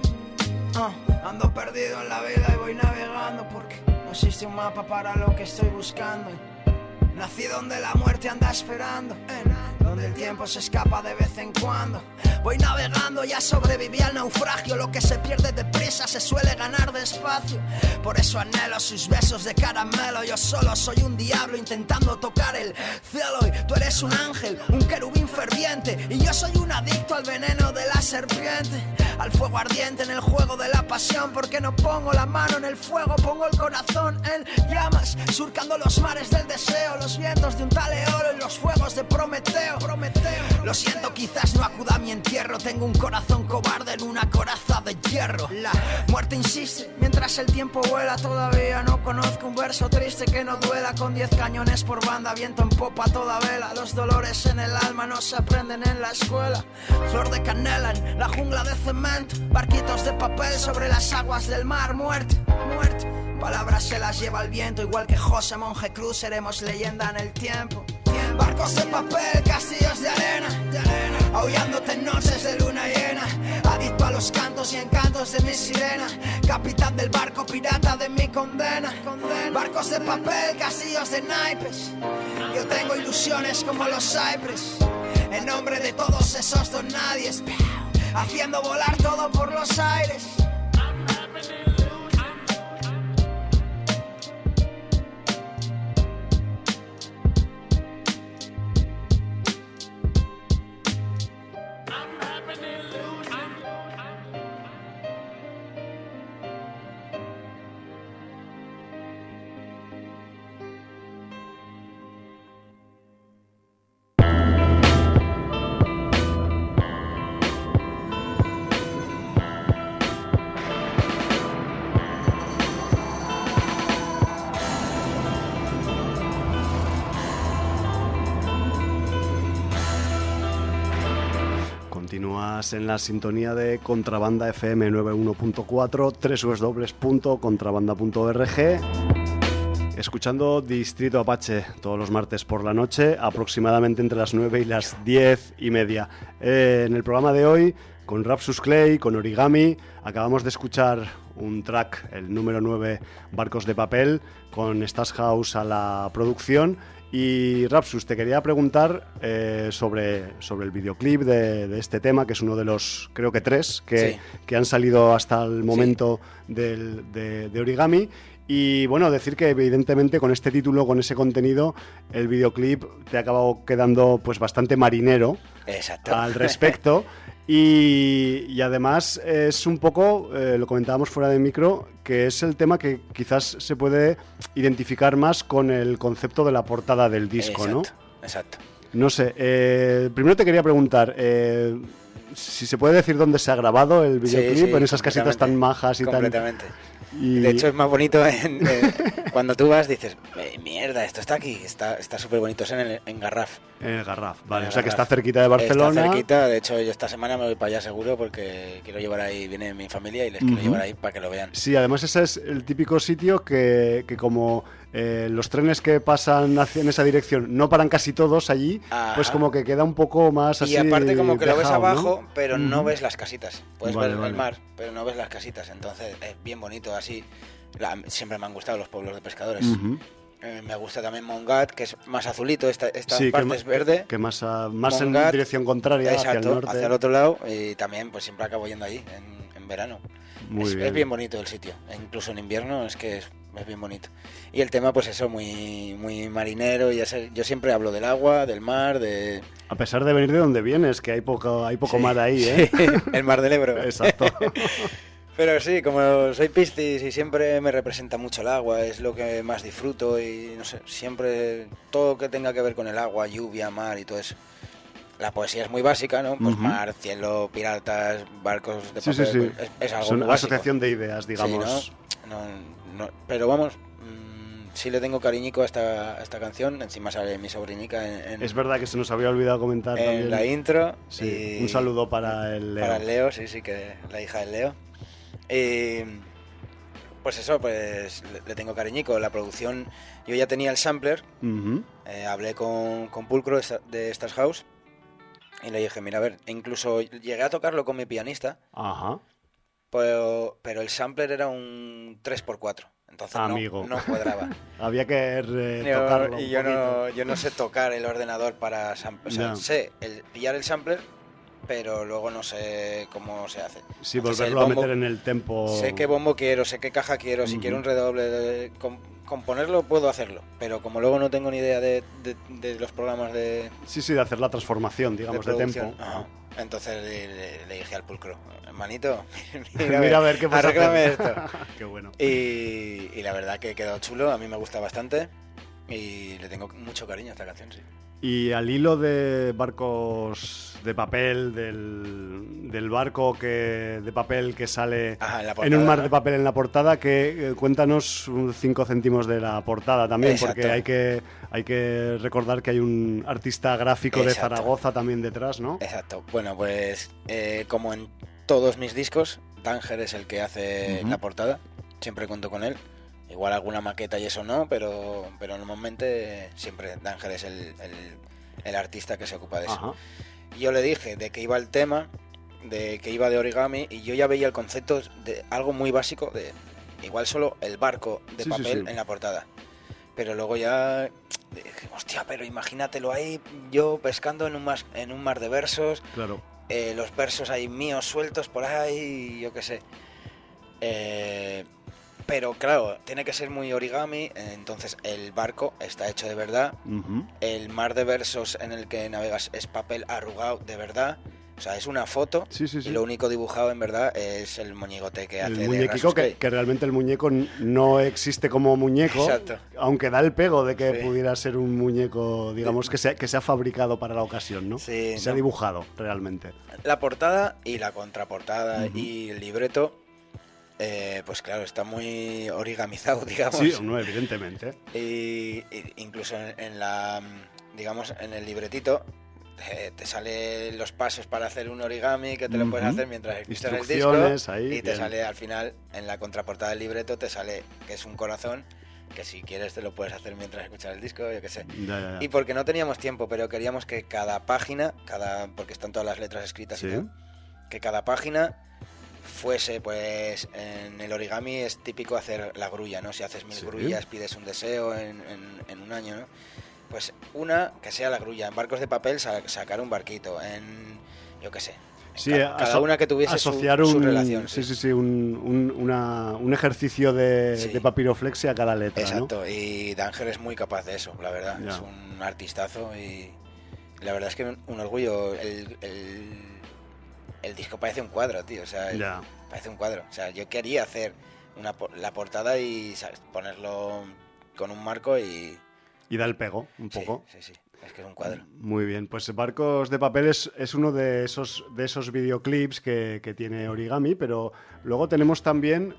uh, Ando perdido en la vida y voy navegando porque no existe un mapa para lo que estoy buscando. Nací donde la muerte anda esperando, en donde el tiempo se escapa de vez en cuando. Voy navegando, ya sobreviví al naufragio. Lo que se pierde deprisa se suele ganar despacio. Por eso anhelo sus besos de caramelo. Yo solo soy un diablo intentando tocar el cielo, y tú eres un ángel, un querubín ferviente, y yo soy un adicto al veneno de la serpiente, al fuego ardiente en el juego de la pasión. Porque no pongo la mano en el fuego, pongo el corazón en llamas, surcando los mares del deseo, los vientos de un taleolo y los fuegos de Prometeo. Prometeo. Lo siento, quizás no acuda a mi entierro. Tengo un corazón cobarde en una coraza de hierro. La muerte insiste mientras el tiempo vuela. Todavía no conozco un verso triste que no duela. Con diez cañones por banda, viento en popa a toda vela. Los dolores en el alma no se aprenden en la escuela. Flor de canela en la jungla de cemento, barquitos de papel sobre las aguas del mar. Muerte, muerte, palabras se las lleva el viento. Igual que José Monje Cruz seremos leyenda en el tiempo. Barcos de papel, castillos de arena, de arena, aullándote en noches de luna llena, adicto a los cantos y encantos de mi sirena, capitán del barco pirata de mi condena, barcos de papel, castillos de naipes, yo tengo ilusiones como los Cypress, en nombre de todos esos don nadies, haciendo volar todo por los aires. Continúas en la sintonía de Contrabanda F M noventa y uno punto cuatro, doble u doble u doble u punto contrabanda punto org, escuchando Distrito Apache todos los martes por la noche, aproximadamente entre las nueve y las diez y media. Eh, en el programa de hoy, con Rapsus Clay, con Origami, acabamos de escuchar un track, el número nueve, Barcos de Papel, con Stash House a la producción. Y Rapsus, te quería preguntar eh, sobre, sobre el videoclip de, de este tema, que es uno de los, creo que tres, que, sí. que han salido hasta el momento sí. del, de, de Origami. Y bueno, decir que evidentemente con este título, con ese contenido, el videoclip te ha acabado quedando pues bastante marinero. Exacto. Al respecto. Y, y además es un poco, eh, lo comentábamos fuera de micro, que es el tema que quizás se puede identificar más con el concepto de la portada del disco, exacto, ¿no? Exacto. No sé, eh, primero te quería preguntar, eh, si se puede decir dónde se ha grabado el videoclip, sí, sí, en esas casitas tan majas y completamente. tan... Y... De hecho es más bonito en, en, cuando tú vas dices, mierda, esto está aquí, está está súper bonito, es en, el, en Garraf. En el Garraf, vale, el o sea Garraf. que está cerquita de Barcelona. Está cerquita, de hecho yo esta semana me voy para allá seguro porque quiero llevar ahí, viene mi familia y les uh-huh. quiero llevar ahí para que lo vean. Sí, además ese es el típico sitio que, que como eh, los trenes que pasan hacia en esa dirección no paran casi todos allí, ajá. pues como que queda un poco más así. Y aparte como que dejado, lo ves abajo, ¿no? pero uh-huh. no ves las casitas, puedes vale, ver vale. el mar, pero no ves las casitas, entonces es bien bonito así. La, siempre me han gustado los pueblos de pescadores. Uh-huh. Eh, me gusta también Mongat, que es más azulito, esta, esta sí, parte que es verde. Que más, a, más Mongat, en dirección contraria, exacto, hacia el norte. hacia el otro lado, y también pues siempre acabo yendo ahí, en, en verano. Muy es, bien. es bien bonito el sitio, e incluso en invierno es que es, es bien bonito. Y el tema pues eso, muy muy marinero, y sé, yo siempre hablo del agua, del mar, de... A pesar de venir de donde vienes, que hay poco, hay poco sí, mar ahí, ¿eh? Sí, el mar del Ebro. Exacto. Pero sí, como soy piscis y siempre me representa mucho el agua, es lo que más disfruto y no sé, siempre todo que tenga que ver con el agua, lluvia, mar y todo eso. La poesía es muy básica, ¿no? Pues uh-huh. mar, cielo, piratas, barcos de papel, sí, sí, sí. Pues es, es algo Son muy una básico. asociación de ideas, digamos. Sí, ¿no? No, no, pero vamos, mmm, sí le tengo cariñico a esta, a esta canción, encima sale mi sobrinica en, en... Es verdad que se nos había olvidado comentar en también. la intro. Sí, y... un saludo para el Leo. Para el Leo, sí, sí, que la hija del Leo. Y pues eso, pues le, le tengo cariñico. La producción, yo ya tenía el sampler, uh-huh. eh, hablé con, con Pulcro de Stash House y le dije, mira, a ver, incluso llegué a tocarlo con mi pianista, Ajá. pero, pero el sampler era un tres por cuatro, entonces Amigo. no, no cuadraba. Había que eh, yo, tocarlo Y un yo no, poquito. yo no sé tocar el ordenador para sampler, o sea, no. sé el, pillar el sampler, pero luego no sé cómo se hace. Sí, Entonces, volverlo bombo, a meter en el tempo. Sé qué bombo quiero, sé qué caja quiero, si uh-huh. quiero un redoble, de, com, componerlo puedo hacerlo, pero como luego no tengo ni idea de, de, de los programas de... Sí, sí, de hacer la transformación, digamos, de, de tempo. Ajá. Entonces le, le, le dije al Pulcro, hermanito, mira, mira a ver qué pasa. Arréglame esto. Qué bueno. Y, y la verdad que quedó chulo, a mí me gusta bastante y le tengo mucho cariño a esta canción, sí. Y al hilo de barcos de papel, del, del barco que de papel que sale Ajá, en, portada, en un mar ¿no? de papel en la portada, que eh, cuéntanos cinco céntimos de la portada también, exacto. Porque hay que hay que recordar que hay un artista gráfico exacto. de Zaragoza también detrás, ¿no? Exacto. Bueno, pues eh, como en todos mis discos, Danger es el que hace uh-huh. la portada, siempre cuento con él. Igual alguna maqueta y eso no, pero, pero normalmente siempre Danger es el, el, el artista que se ocupa de eso. Ajá. Yo le dije de que iba el tema, de que iba de origami, y yo ya veía el concepto de algo muy básico, de igual solo el barco de Sí, sí, papel sí. en la portada. Pero luego ya dije, hostia, pero imagínatelo ahí, yo pescando en un, mas, en un mar de versos, Claro. eh, los versos ahí míos sueltos por ahí, yo qué sé. Eh, pero claro, tiene que ser muy origami, entonces el barco está hecho de verdad, Ujú. el mar de versos en el que navegas es papel arrugado de verdad, o sea, es una foto, Sí, sí, sí. y lo único dibujado en verdad es el moñigote que hace El de muñequico, Rasmus que, Clay. que realmente el muñeco n- no existe como muñeco, Exacto. aunque da el pego de que Sí. pudiera ser un muñeco, digamos, que se, ha- que se ha fabricado para la ocasión, ¿no? Sí, se ha no. dibujado, realmente. La portada y la contraportada Ujú. y el libreto, eh, pues claro, está muy origamizado, digamos. Sí, no, evidentemente. Y, y incluso en, en la, digamos, en el libretito eh, te salen los pasos para hacer un origami que te lo puedes Ujú. hacer mientras escuchas el disco, Instrucciones ahí, y te bien. sale al final en la contraportada del libreto te sale que es un corazón, que si quieres te lo puedes hacer mientras escuchas el disco, yo qué sé. Ya, ya, ya. Y porque no teníamos tiempo, pero queríamos que cada página, cada porque están todas las letras escritas Sí. y todo, que cada página fuese, pues, en el origami es típico hacer la grulla, ¿no? Si haces mil Sí. grullas, pides un deseo en, en- en un año, ¿no? Pues una que sea la grulla. En barcos de papel sa- sacar un barquito. En, yo qué sé. Sí, Ca- cada aso- una que tuviese su, asociar su un, relación. sí, sí, sí, un, un- una- un ejercicio de, Sí. de papiroflexia a cada letra, Exacto, y Danger es muy capaz de eso, la verdad. Ya. Es un artistazo y la verdad es que un, un orgullo. El, el, el disco parece un cuadro, tío. O sea, el- Ya. parece un cuadro. O sea, yo quería hacer una, por- la portada y, ¿sabes?, ponerlo con un marco y... ¿no? Y da el pego, un Sí, poco. sí, sí. Es que es un cuadro. Muy bien, pues Barcos de Papel es, es uno de esos, de esos videoclips que, que tiene Origami, pero luego tenemos también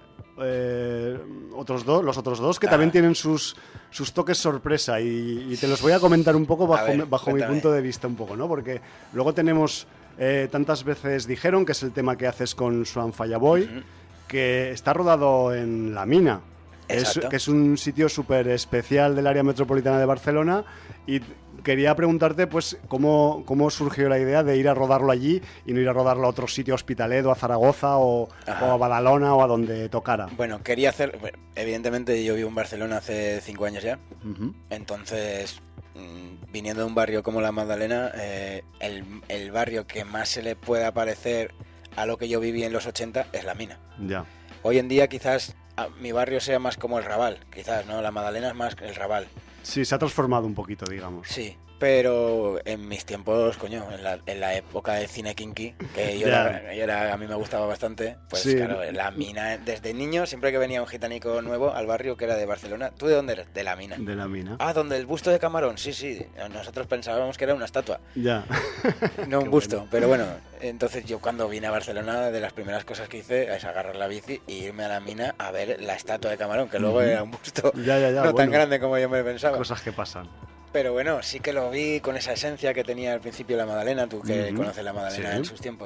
eh, otros dos, los otros dos que Ah. también tienen sus, sus toques sorpresa y, y te los voy a comentar un poco bajo, ver, mi- bajo mi cuéntame. punto de vista un poco, ¿no? Porque luego tenemos eh, Tantas veces dijeron, que es el tema que haces con Swan Fallaboy, Ujú. que está rodado en La Mina. Es, Exacto. que es un sitio súper especial del área metropolitana de Barcelona y quería preguntarte pues cómo, cómo surgió la idea de ir a rodarlo allí y no ir a rodarlo a otro sitio, Hospitalet o a Zaragoza o, Ajá. o a Badalona o a donde tocara. Bueno, quería hacer... bueno, evidentemente yo vivo en Barcelona hace cinco años ya. Ujú. Entonces, mm, viniendo de un barrio como la Magdalena, eh, el, el barrio que más se le pueda parecer a lo que yo viví en los ochenta es La Mina. Ya. Hoy en día quizás ah, mi barrio sea más como el Raval, quizás, ¿no? La Magdalena es más el Raval. Sí, se ha transformado un poquito, digamos. Sí, pero en mis tiempos, coño, en la, en la época de cine kinky, que yo, Ya. era, yo era- a mí me gustaba bastante, pues Sí. claro, La Mina, desde niño, siempre que venía un gitanico nuevo al barrio que era de Barcelona, ¿tú de dónde eres? De La Mina. De La Mina. Ah, donde el busto de Camarón, sí, sí, nosotros pensábamos que era una estatua, Ya. no un Qué busto, bueno. pero bueno, entonces yo cuando vine a Barcelona, de las primeras cosas que hice es agarrar la bici e irme a La Mina a ver la estatua de Camarón, que luego Ujú. era un busto Ya, ya, ya, no tan bueno. grande como yo me pensaba. Cosas que pasan. Pero bueno, sí que lo vi con esa esencia que tenía al principio la Magdalena, tú que Ujú. conoces la Magdalena Sí. en sus tiempos.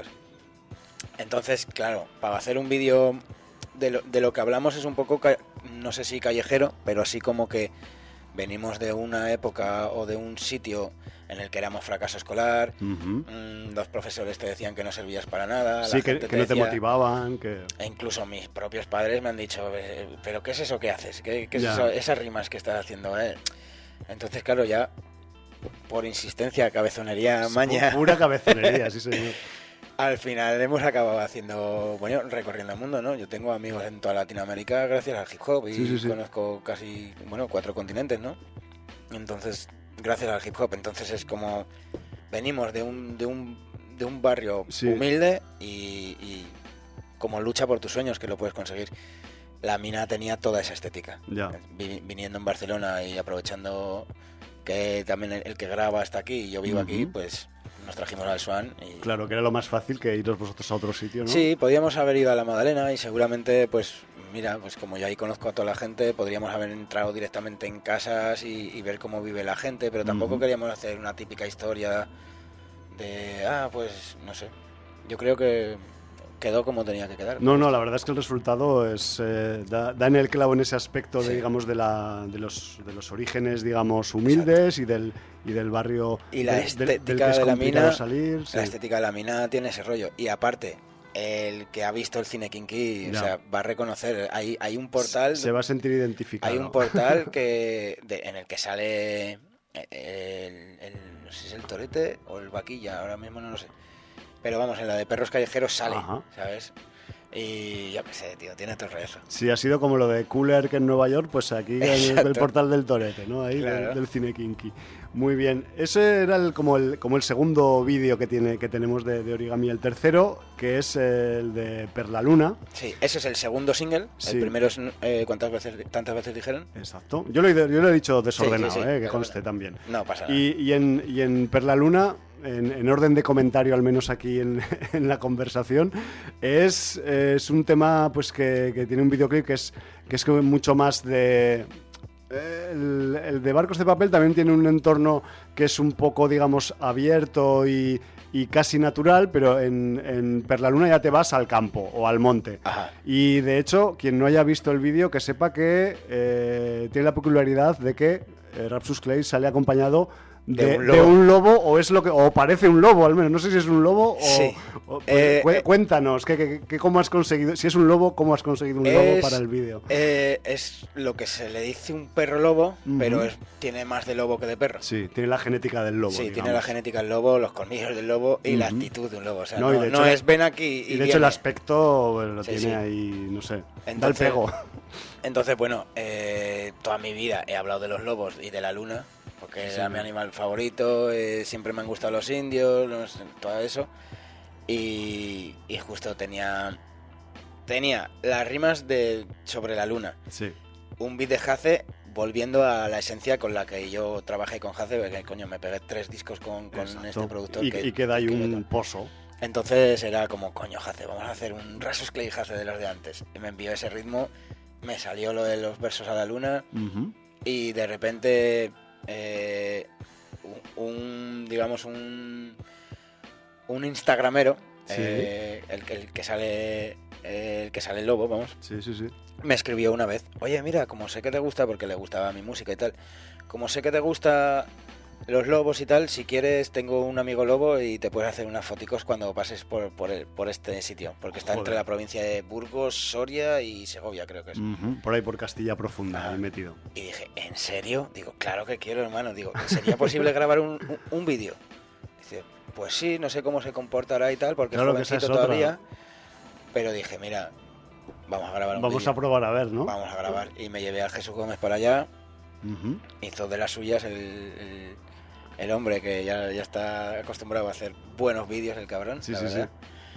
Entonces, claro, para hacer un vídeo de lo, de lo que hablamos es un poco, ca- no sé si callejero, pero así como que venimos de una época o de un sitio en el que éramos fracaso escolar, Ujú. mm, los profesores te decían que no servías para nada, Sí, la que, gente que no te decía- motivaban, que... e incluso mis propios padres me han dicho, "Eh, ¿pero qué es eso que haces? ¿Qué, qué es Ya. eso? Esas rimas que estás haciendo? eh?". Entonces, claro, ya por insistencia, cabezonería, maña, Pura cabezonería, sí señor. al final hemos acabado haciendo, bueno, recorriendo el mundo, ¿no? Yo tengo amigos en toda Latinoamérica gracias al hip hop y Sí, sí, sí. conozco casi, bueno, cuatro continentes, ¿no? Entonces, gracias al hip hop, entonces es como venimos de un, de un, de un barrio Sí. humilde y, y como lucha por tus sueños que lo puedes conseguir. La Mina tenía toda esa estética. Ya. Vi- viniendo en Barcelona y aprovechando que también el, el que graba está aquí y yo vivo aquí, Ujú. pues nos trajimos al Swan y... Claro, que era lo más fácil que iros vosotros a otro sitio, ¿no? Sí, podíamos haber ido a la Magdalena y seguramente, pues mira, pues como yo ahí conozco a toda la gente, podríamos haber entrado directamente en casas y, y ver cómo vive la gente, pero tampoco Ujú. queríamos hacer una típica historia de, ah, pues no sé. Yo creo que quedó como tenía que quedar. No, no, la verdad es que el resultado es eh, da, da en el clavo en ese aspecto de, Sí. digamos, de, la, de, los, de los orígenes, digamos, humildes y del, y del barrio Y la de- del- del estética que es de la complicado mina, salir, sí. la estética de la mina tiene ese rollo. Y aparte, el que ha visto el cine kinky, Ya. o sea, va a reconocer, hay, hay un portal, Se va a sentir identificado. hay un portal que de- en el que sale el, el- no sé si es el Torete o el Vaquilla, ahora mismo no lo sé. Pero vamos, en la de Perros Callejeros sale, Ajá. ¿sabes? Y yo qué sé, tío, tiene todo el rollo. Sí, ha sido como lo de Cooler que en Nueva York, pues aquí en el, Exacto. el portal del Torete, ¿no? Ahí Claro. del, del cine kinky. Muy bien. Ese era el, como, el, como el segundo vídeo que tiene que tenemos de, de Origami. El tercero, que es el de Perlaluna. Sí, ese es el segundo single. Sí. El primero es eh, ¿cuántas veces tantas veces dijeron? Exacto. Yo lo, he, yo lo he dicho desordenado, Sí, sí, sí, eh, que pero conste bueno. también. No pasa nada. Y, y, en, y en Perlaluna, en, en orden de comentario, al menos aquí en, en la conversación, es, es un tema pues que, que tiene un videoclip que es, que es como mucho más de... El, el de Barcos de Papel también tiene un entorno que es un poco, digamos, abierto y, y casi natural, pero en, en Perlaluna ya te vas al campo o al monte. Ajá. Y de hecho, quien no haya visto el vídeo, que sepa que eh, tiene la peculiaridad de que eh, Rapsus Clay sale acompañado de, De un de lobo. un lobo, o es lo que o parece un lobo al menos. No sé si es un lobo o, Sí. o- pues, Eh, cu- eh. cuéntanos, ¿qué, qué- qué- cómo has conseguido? Si es un lobo, ¿cómo has conseguido un lobo Es, para el vídeo? eh, es lo que se le dice un perro lobo, Ujú. pero es, tiene más de lobo que de perro. Sí, tiene la genética del lobo. Sí, tiene digamos. la genética del lobo, los colmillos del lobo y la Ujú. actitud de un lobo. O sea, No, no, y de no hecho la- es ven aquí y, Y de hecho el viene. aspecto bueno, lo Sí, tiene sí. ahí, no sé, da el Entonces- pego. Entonces, bueno, eh, toda mi vida he hablado de los lobos y de la luna, porque Sí, era sí. mi animal favorito, eh, siempre me han gustado los indios, los- todo eso. Y, y justo tenía tenía las rimas de sobre la luna. Sí. Un beat de Hace volviendo a la esencia con la que yo trabajé con Hace, porque coño, me pegué tres discos con, con Exacto. este productor. Y, que- y queda ahí que- un pozo. Entonces era como, coño, Hace, vamos a hacer un Rasus Clay Hace de los de antes. Y me envió ese ritmo, me salió lo de los versos a la luna Ujú. y de repente eh, un, un, digamos, un, un instagramero, Sí. eh, el, que- el que sale el que sale el lobo, vamos, Sí, sí, sí. me escribió una vez, oye, mira, como sé que te gusta, porque le gustaba mi música y tal, como sé que te gusta los lobos y tal, si quieres tengo un amigo lobo y te puedes hacer unas foticos cuando pases por, por, el- por este sitio, porque está Joder. entre la provincia de Burgos, Soria y Segovia, creo que es. Ujú. Por ahí por Castilla Profunda, Ah. ahí metido. Y dije, ¿en serio? Digo, claro que quiero, hermano. Digo, ¿sería posible grabar un, un, un vídeo? Dice, pues sí, no sé cómo se comportará y tal, porque Claro es que esa jovencito es otra. todavía. Pero dije, mira, vamos a grabar un Vamos vídeo. a probar a ver, ¿no? Vamos a grabar. Y me llevé a Jesús Gómez para allá. Ujú. Hizo de las suyas el, el, el hombre que ya, ya está acostumbrado a hacer buenos vídeos, el cabrón, Sí, la sí, verdad.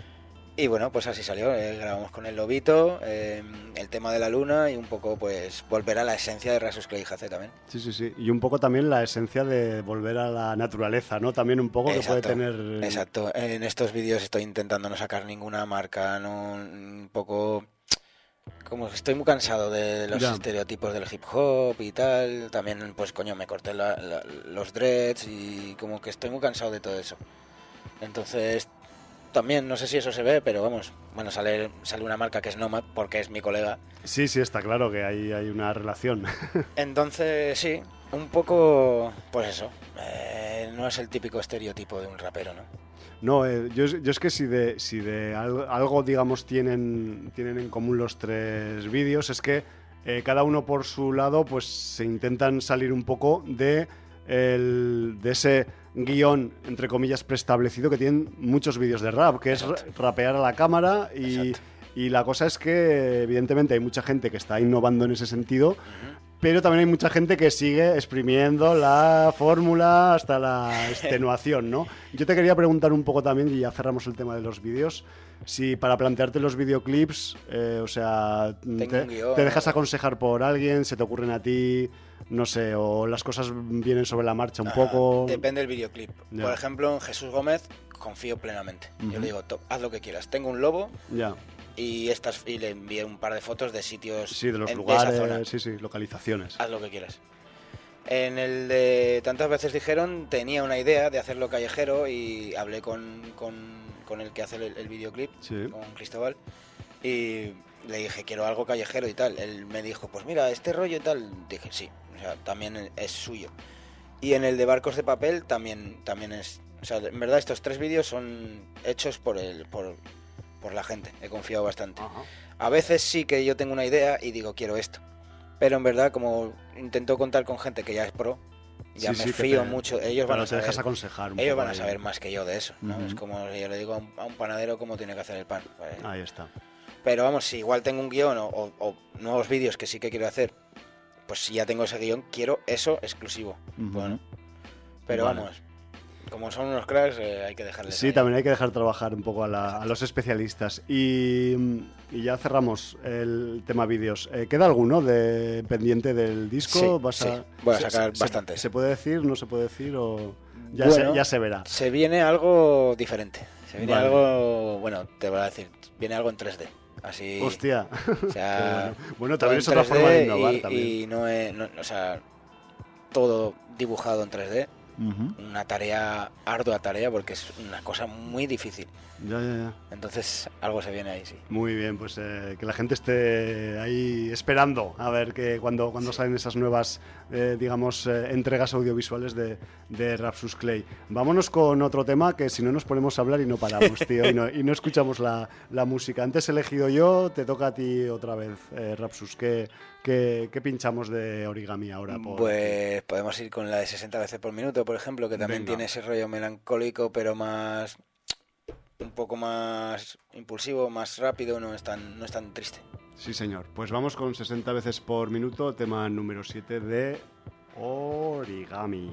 Y bueno, pues así salió. eh, grabamos con el lobito, eh, el tema de la luna y un poco, pues, volver a la esencia de Rasus Clay Hace también. Sí, sí, sí. Y un poco también la esencia de volver a la naturaleza, ¿no? También un poco Exacto, que puede tener... Exacto. En estos vídeos estoy intentando no sacar ninguna marca, no un poco... Como que estoy muy cansado de los Ya. estereotipos del hip hop y tal. También, pues coño, me corté la- la- los dreads y como que estoy muy cansado de todo eso. Entonces, también, no sé si eso se ve, pero vamos, bueno, sale, sale una marca que es Nomad porque es mi colega. Sí, sí, está claro que hay, hay una relación. Entonces, sí, un poco, pues eso, eh, no es el típico estereotipo de un rapero, ¿no? No, eh, yo, yo es que si de, si de al- algo, digamos, tienen, tienen en común los tres vídeos, es que eh, cada uno por su lado, pues se intentan salir un poco de, el, de ese guión, entre comillas, preestablecido que tienen muchos vídeos de rap, que es ra- rapear a la cámara y, y la cosa es que, evidentemente, hay mucha gente que está innovando en ese sentido, pero también hay mucha gente que sigue exprimiendo la fórmula hasta la extenuación, ¿no? Yo te quería preguntar un poco también, y ya cerramos el tema de los vídeos, si para plantearte los videoclips, eh, o sea, Tengo te, un guión. te dejas aconsejar por alguien, se te ocurren a ti, no sé, o las cosas vienen sobre la marcha un Ajá, poco... Depende del videoclip. Ya. Por ejemplo, en Jesús Gómez confío plenamente. Yo Ujú. le digo, "Top, haz lo que quieras. Tengo un lobo Ya, y estas y le envié un par de fotos de sitios sí, de los en- de esa zona. lugares, sí, sí, localizaciones. Haz lo que quieras. En el de tantas veces dijeron, tenía una idea de hacerlo callejero y hablé con, con, con el que hace el, el videoclip, sí. con Cristóbal, y le dije, quiero algo callejero y tal. Él me dijo, pues mira, este rollo y tal. Dije, sí, o sea, también es suyo. Y en el de Barcos de Papel también, también es... O sea, en verdad estos tres vídeos son hechos por el, por, por la gente. He confiado bastante. Ajá. A veces sí que yo tengo una idea y digo, quiero esto. Pero en verdad, como intento contar con gente que ya es pro, ya sí, me sí, fío te, mucho. Ellos van a te saber, dejas aconsejar un ellos poco van a ahí. saber más que yo de eso, ¿no? Uh-huh. Es como yo le digo a un, a un panadero cómo tiene que hacer el pan. Pues, ahí está. pero vamos, si igual tengo un guión o, o, o nuevos vídeos que sí que quiero hacer, pues si ya tengo ese guión, quiero eso exclusivo. Uh-huh. Bueno, pero vale. vamos, como son unos cracks, eh, hay que dejarles. Sí, ahí. también hay que dejar trabajar un poco a, la, a los especialistas. Y, y ya cerramos el tema vídeos. Eh, ¿Queda alguno de pendiente del disco? Sí, ¿Vas a, sí. Voy a se- sacar se- bastantes. ¿Se puede decir? ¿No se puede decir? O ya, Bueno, se, ya se verá. Se viene algo diferente. Se viene Vale. algo, bueno, te voy a decir, viene algo en tres D. Así. Hostia. O sea, Qué bueno. Bueno, todo también en es otra tres D forma de innovar y, también. y no es, no- o sea, todo dibujado en tres D. Ujú. Una tarea, ardua tarea, porque es una cosa muy difícil. Ya, ya, ya. Entonces, algo se viene ahí, sí. Muy bien, pues eh, que la gente esté ahí esperando a ver que cuando, cuando salen esas nuevas, eh, digamos, eh, entregas audiovisuales de, de Rapsus Clay. Vámonos con otro tema que si no nos ponemos a hablar y no paramos, tío, y no, y no escuchamos la, la música. Antes he elegido yo, te toca a ti otra vez, eh, Rapsus. ¿Qué, qué, qué pinchamos de Origami ahora? Por... Pues podemos ir con la de sesenta veces por minuto, por ejemplo, que también Venga. tiene ese rollo melancólico, pero más... un poco más impulsivo, más rápido, no es tan, no es tan triste. Sí, señor. Pues vamos con sesenta veces por minuto, tema número siete de Origami.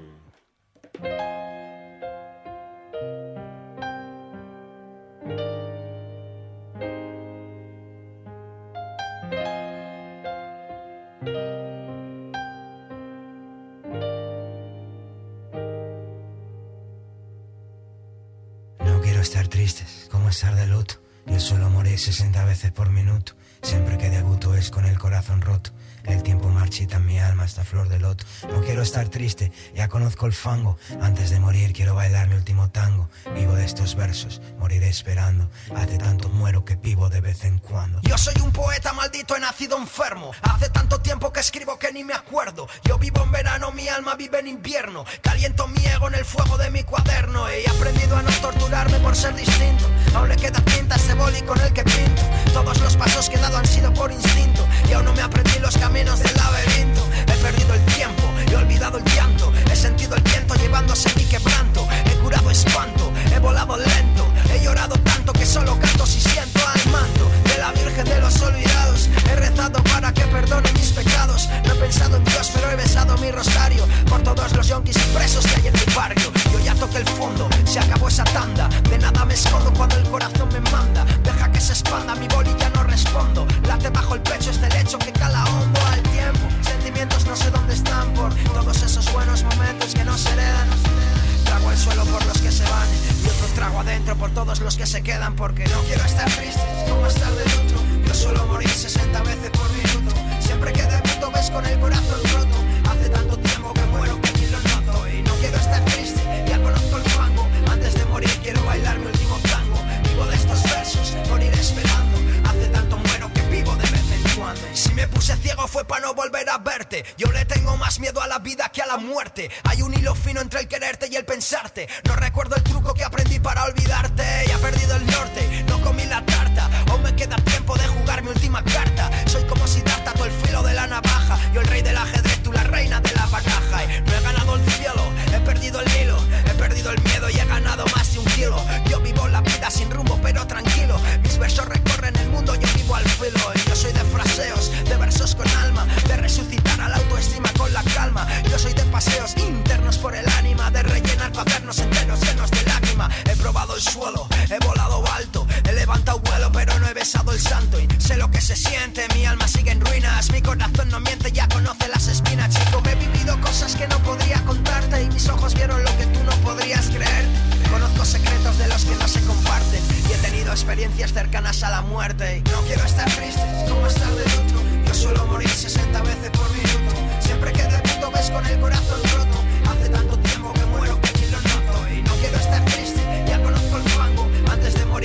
No quiero estar tristes, como estar de luto. Yo suelo morir sesenta veces por minuto. Siempre que debuto es con el corazón roto. El tiempo marchita en mi alma hasta flor de loto. No quiero estar triste, ya conozco el fango. Antes de morir quiero bailar mi último tango. Vivo de estos versos, moriré esperando. Hace tanto muero que vivo de vez en cuando. Yo soy un poeta maldito, he nacido enfermo. Hace tanto tiempo que escribo que ni me acuerdo. Yo vivo en verano, mi alma vive en invierno. Caliento mi ego en el fuego de mi cuaderno. He aprendido a no torturarme por ser distinto. Aún le queda tinta a ese boli con el que pinto. Todos los pasos que he dado han sido por instinto. Y aún no me aprendí los caminos del laberinto. He perdido el tiempo, he olvidado el llanto. He sentido el viento llevándose mi quebranto. He curado espanto, he volado lento. He llorado tanto que solo canto si siento al manto de la Virgen de los Olvidados. He rezado para que perdone mis pecados. No he pensado en Dios, pero he besado mi rosario por todos los yonkis presos que hay en mi barrio. Yo ya toqué el fondo, se acabó esa tanda. De nada me escondo cuando el corazón me manda. Deja que se expanda, mi boli ya no respondo. Late bajo el pecho este lecho que cala hondo al tiempo. Sentimientos no sé dónde están por todos esos buenos momentos que no se heredan. Trago al suelo por los que se van y otro trago adentro por todos los que se quedan. Porque no quiero estar triste, como estar de luto. Yo suelo morir sesenta veces por minuto. Siempre que debuto ves con el corazón roto. Hace tanto tiempo que muero que ni lo noto. Y no quiero estar triste, ya conozco el fango. Antes de morir quiero bailar mi último tango. Vivo de estos versos, morir esperando. Hace tanto muero que vivo de vez en cuando. Y si me puse ciego fue para no volver a verte. Yo le tengo más miedo a la vida que a la muerte. Hay un hilo fino entre el quererte y el pensarte. No recuerdo el truco que aprendí para olvidarte. Ya he perdido el norte, no comí la tarta. Aún me queda tiempo de jugar mi última carta. Soy como Siddhartha, todo el filo de la navaja. Yo el rey del ajedrez, tú la reina de la baraja. Y no he ganado el cielo, he perdido el hilo. He perdido el miedo y he ganado más de un kilo. Yo vivo la vida sin rumbo pero tranquilo. Mis versos recorren el mundo, yo vivo al filo. Y yo soy de fraseos, de versos con alma. De resucitar a la autoestima con la calma. Yo soy de paseos internos por el ánima. De rellenar cuadernos enteros llenos de lágrima. He probado el suelo, he volado alto. He levantado vuelo pero no he besado el santo. Y sé lo que se siente, mi alma sigue en ruinas. Mi corazón no miente, ya conoce las espinas. Chico, me he vivido cosas que no podría contarte. Y mis ojos vieron lo que tú no podrías creer. Conozco secretos de los que no se comparten. Y he tenido experiencias cercanas a la muerte. Y no quiero estar triste, como estar de luto. Yo suelo morir sesenta veces por minuto. Siempre que debuto ves con el corazón roto. Hace tanto tiempo que muero que ni lo noto. Y no quiero estar triste, ya conozco el fango. Antes de morir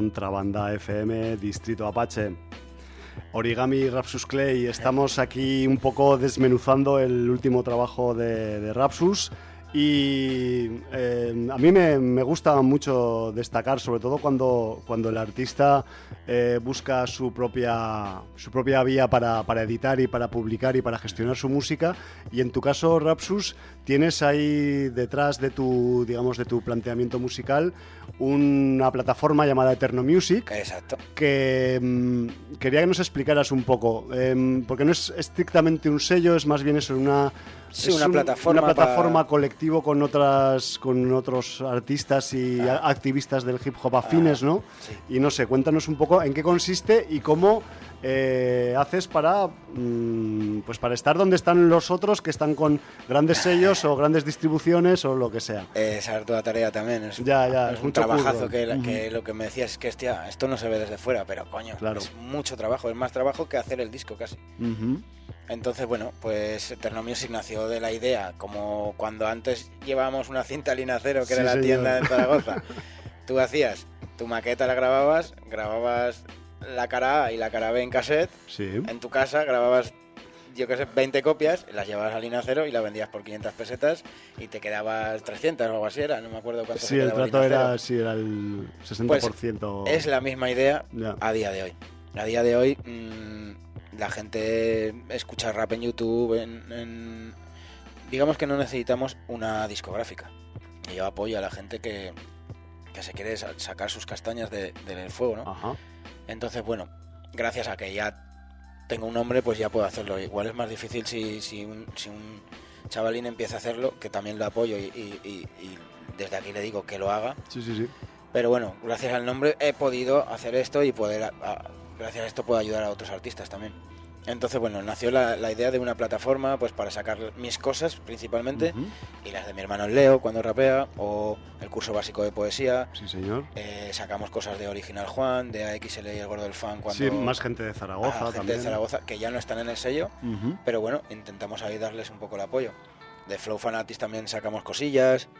Contrabanda F M, Distrito Apache. Origami Rapsus Clay, estamos aquí un poco desmenuzando el último trabajo de, de Rapsus. Y eh, a mí me, me gusta mucho destacar, sobre todo cuando, cuando el artista eh, busca su propia, su propia vía para, para editar y para publicar y para gestionar su música. Y en tu caso, Rapsus, tienes ahí detrás de tu, digamos, de tu planteamiento musical una plataforma llamada Eterno Music. Exacto. Que mm, quería que nos explicaras un poco, eh, porque no es estrictamente un sello, es más bien eso, una... Sí, es una un, plataforma, una plataforma para... colectivo con otras con otros artistas y ah. activistas del hip hop afines, ah, ¿no? Sí. Y no sé, cuéntanos un poco en qué consiste y cómo eh, haces para mmm, pues para estar donde están los otros que están con grandes sellos o grandes distribuciones o lo que sea. Esa es toda tarea también. Es, ya, ya, es un trabajazo que, uh-huh. que lo que me decías es que hostia, esto no se ve desde fuera, pero coño, claro. es mucho trabajo, es más trabajo que hacer el disco casi. Uh-huh. Entonces, bueno, pues Eterno Music nació de la idea, como cuando antes llevábamos una cinta Lina Cero, que sí, era la señor. tienda de Zaragoza. Tú hacías, tu maqueta la grababas, grababas la cara A y la cara B en cassette, sí. en tu casa grababas, yo qué sé, veinte copias, las llevabas a Lina Cero y las vendías por quinientas pesetas y te quedabas trescientas o algo así era, no me acuerdo cuánto sí, el trato era, sí, era el sesenta por ciento. Pues es la misma idea ya. a día de hoy. A día de hoy... Mmm, la gente escucha rap en YouTube, en, en... digamos que no necesitamos una discográfica. Y yo apoyo a la gente que, que se quiere sacar sus castañas de, del fuego, ¿no? Ajá. Entonces, bueno, gracias a que ya tengo un nombre, pues ya puedo hacerlo. Igual es más difícil si, si, un, si un chavalín empieza a hacerlo, que también lo apoyo y, y, y, y desde aquí le digo que lo haga. Sí, sí, sí. Pero bueno, gracias al nombre he podido hacer esto y poder... A, a, gracias a esto puedo ayudar a otros artistas también. Entonces, bueno, nació la, la idea de una plataforma pues para sacar mis cosas principalmente uh-huh. y las de mi hermano Leo cuando rapea, o el curso básico de poesía. Sí, señor. Eh, sacamos cosas de Original Juan, de A X L y el Gordo del Fan. Cuando, sí, más gente de Zaragoza ah, gente también. de Zaragoza, que ya no están en el sello, uh-huh. pero bueno, intentamos ahí darles un poco el apoyo. De Flow Fanatis también sacamos cosillas.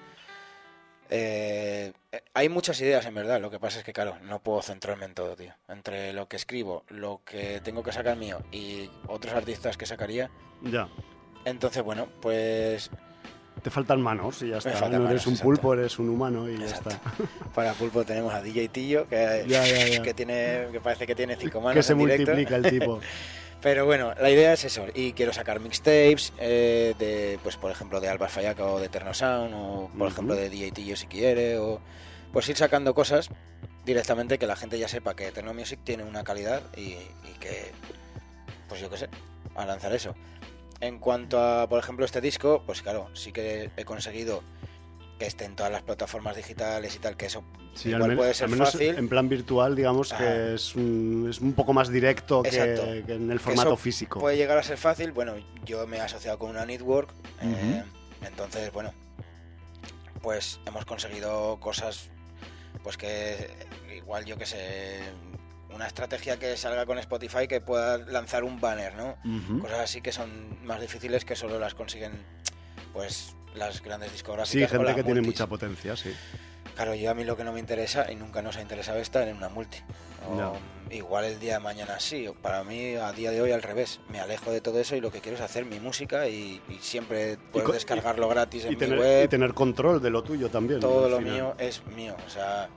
Eh, hay muchas ideas en verdad, lo que pasa es que claro, no puedo centrarme en todo, tío. Entre lo que escribo, lo que tengo que sacar mío y otros artistas que sacaría. Ya. Entonces, bueno, pues... Te faltan manos y ya está. No manos, eres un exacto. pulpo, eres un humano y exacto. ya está. Para pulpo tenemos a D J Tillo, que, ya, ya, ya. que tiene, que parece que tiene cinco manos. Que se en multiplica el tipo. Pero bueno, la idea es eso, y quiero sacar mixtapes eh, de, pues por ejemplo, de Alba Fallaca o de Eterno Sound, o por uh-huh. ejemplo de D J Tillo si quiere, o pues ir sacando cosas directamente que la gente ya sepa que Eterno Music tiene una calidad y, y que, pues yo qué sé, a lanzar eso. En cuanto a, por ejemplo, este disco, pues claro, sí que he conseguido que esté en todas las plataformas digitales y tal, que eso sí, igual men- puede ser al menos fácil. En plan virtual, digamos, Ajá. que es un, es un poco más directo que, que en el formato físico. Puede llegar a ser fácil. Bueno, yo me he asociado con una network, uh-huh. eh, entonces, bueno, pues hemos conseguido cosas, pues que igual yo que sé, una estrategia que salga con Spotify que pueda lanzar un banner, ¿no? Uh-huh. Cosas así que son más difíciles, que solo las consiguen, pues, las grandes discográficas. Sí, gente o las que multis. Tiene mucha potencia, sí. Claro, yo a mí lo que no me interesa y nunca nos ha interesado es estar en una multi. O no. Igual el día de mañana sí. Para mí, a día de hoy, al revés. Me alejo de todo eso y lo que quiero es hacer mi música y, y siempre poder y co- descargarlo y, gratis en y mi tener, web. Y tener control de lo tuyo también. Todo ¿no? lo mío es mío. O sea,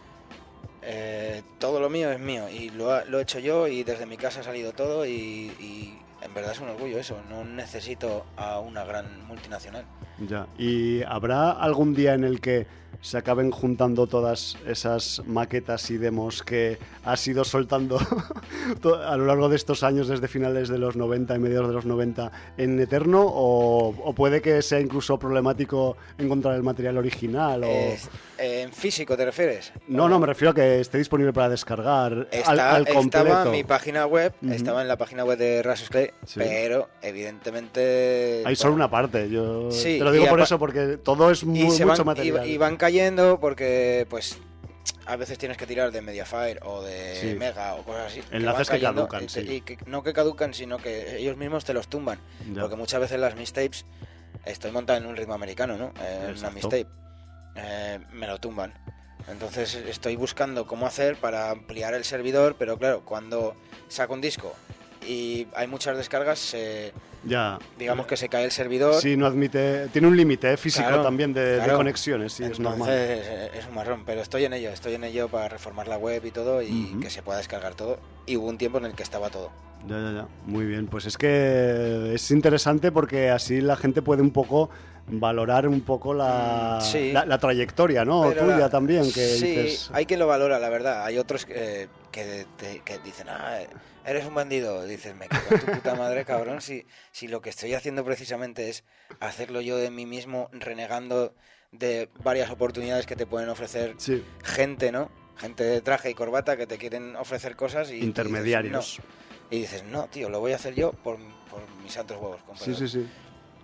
eh, todo lo mío es mío. Y lo, ha, lo he hecho yo y desde mi casa ha salido todo y, y en verdad es un orgullo eso. No necesito a una gran multinacional. Ya. ¿Y habrá algún día en el que se acaben juntando todas esas maquetas y demos que has ido soltando a lo largo de estos años, desde finales de los noventa y mediados de los noventa, en Eterno? ¿O, o puede que sea incluso problemático encontrar el material original? O... Eh, ¿En físico te refieres? No, no, me refiero a que esté disponible para descargar Está, al, al completo. Estaba en mi página web, uh-huh. estaba en la página web de Rapsus Clay, sí. Pero evidentemente... Hay bueno, solo una parte, yo sí, te lo digo por apa- eso, porque todo es muy, mucho van, material. Y, y van cayendo porque, pues, a veces tienes que tirar de Mediafire o de sí. Mega o cosas así. Enlaces que, que caducan, y, sí. Y que, no que caducan, sino que ellos mismos te los tumban. Ya. Porque muchas veces las mixtapes, estoy montada en un ritmo americano, ¿no? En una mixtape. Eh, me lo tumban. Entonces estoy buscando cómo hacer para ampliar el servidor, pero claro, cuando saco un disco y hay muchas descargas, se, ya. digamos que se cae el servidor. Sí, no admite, tiene un límite físico claro, también de, claro. de conexiones, sí, Entonces, es normal. Es un marrón, pero estoy en ello, estoy en ello para reformar la web y todo y uh-huh. que se pueda descargar todo. Y hubo un tiempo en el que estaba todo. Ya, ya, ya. Muy bien, pues es que es interesante porque así la gente puede un poco valorar un poco la, sí. la, la trayectoria, ¿no? Pero tuya la, también. Que sí, dices... hay quien lo valora, la verdad. Hay otros que, que, te, que dicen, ah, eres un bandido. Dices, me cago en tu puta madre, cabrón. Si, si lo que estoy haciendo precisamente es hacerlo yo de mí mismo, renegando de varias oportunidades que te pueden ofrecer sí. gente, ¿no? Gente de traje y corbata que te quieren ofrecer cosas y intermediarios. Dices, no. Y dices, no, tío, lo voy a hacer yo por, por mis santos huevos. Sí, sí, sí.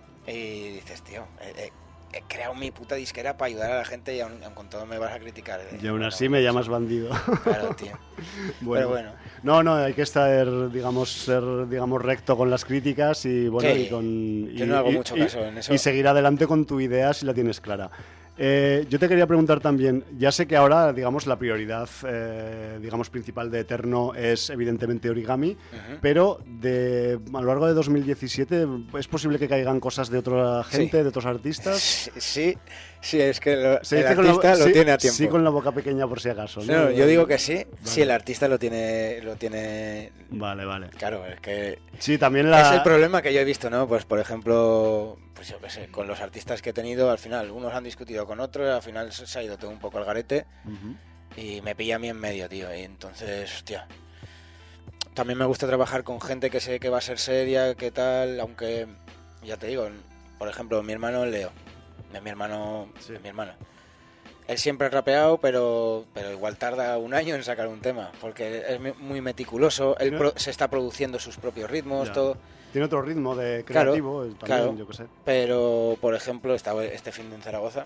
Y dices, tío, he, he creado mi puta disquera para ayudar a la gente y aún, aún con todo me vas a criticar. ¿eh? Y aún bueno, así me llamas bandido. Claro, tío. Bueno, pero bueno. No, no, hay que estar, digamos, ser, digamos, recto con las críticas y, bueno, ¿Qué? y con... Y, Yo no hago y, mucho y, caso en eso. Y seguir adelante con tu idea si la tienes clara. Eh, yo te quería preguntar también, ya sé que ahora, digamos, la prioridad, eh, digamos, principal de Eterno es evidentemente Origami, uh-huh. pero de, a lo largo de dos mil diecisiete es posible que caigan cosas de otra gente, sí. de otros artistas. Sí, sí, es que lo, Se el dice artista la, lo sí, tiene a tiempo. Sí, con la boca pequeña por si acaso. No, no yo digo que sí, vale. Si el artista lo tiene, lo tiene. Vale, vale. Claro, es que. Sí, también la. Es el problema que yo he visto, ¿no? Pues por ejemplo, pues yo qué sé, con los artistas que he tenido, al final unos han discutido con otros, al final se ha ido todo un poco al garete uh-huh. y me pilla a mí en medio, tío. Y entonces, hostia. También me gusta trabajar con gente que sé que va a ser seria, que tal, aunque ya te digo, por ejemplo, mi hermano Leo, es mi hermano, sí. es mi hermano. Él siempre ha rapeado, pero pero igual tarda un año en sacar un tema, porque es muy meticuloso, él pro, se está produciendo sus propios ritmos, ya. todo. Tiene otro ritmo de creativo, claro, también, claro, yo qué sé. Pero, por ejemplo, estaba este fin de en Zaragoza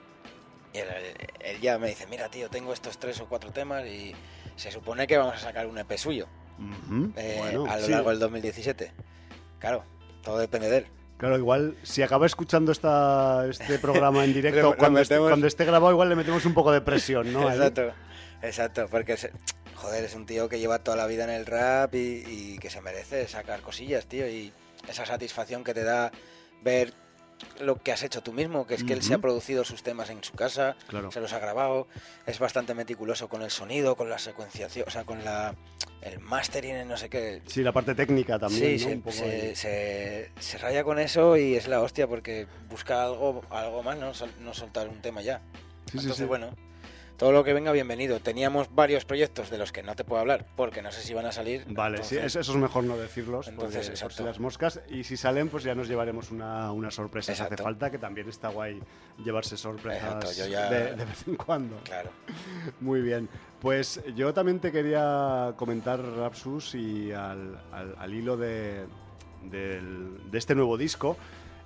y él, él ya me dice, mira, tío, tengo estos tres o cuatro temas y se supone que vamos a sacar un E P suyo uh-huh. eh, bueno, a lo sí. largo del dos mil diecisiete. Claro, todo depende de él. Claro, igual, si acaba escuchando esta, este programa en directo, lo, cuando, lo esté, cuando esté grabado, igual le metemos un poco de presión, ¿no? Exacto, exacto, porque, se, joder, es un tío que lleva toda la vida en el rap y, y que se merece sacar cosillas, tío, y esa satisfacción que te da ver lo que has hecho tú mismo, que es que uh-huh. él se ha producido sus temas en su casa, claro. se los ha grabado, es bastante meticuloso con el sonido, con la secuenciación, o sea, con la el mastering, no sé qué. Sí, la parte técnica también, sí, ¿no? se, Un poco se, se, se raya con eso y es la hostia porque busca algo algo más, no, no soltar un tema ya. Sí, Entonces, sí, sí. bueno, todo lo que venga, bienvenido. Teníamos varios proyectos de los que no te puedo hablar porque no sé si van a salir. Vale, entonces, sí, eso, eso es mejor no decirlos. Entonces, porque, exacto. Por si las moscas. Y si salen, pues ya nos llevaremos una, una sorpresa. Exacto. Hace falta, que también está guay llevarse sorpresas exacto, yo ya... de, de vez en cuando. Claro. Muy bien. Pues yo también te quería comentar, Rapsus, y al, al, al hilo de, de, de este nuevo disco,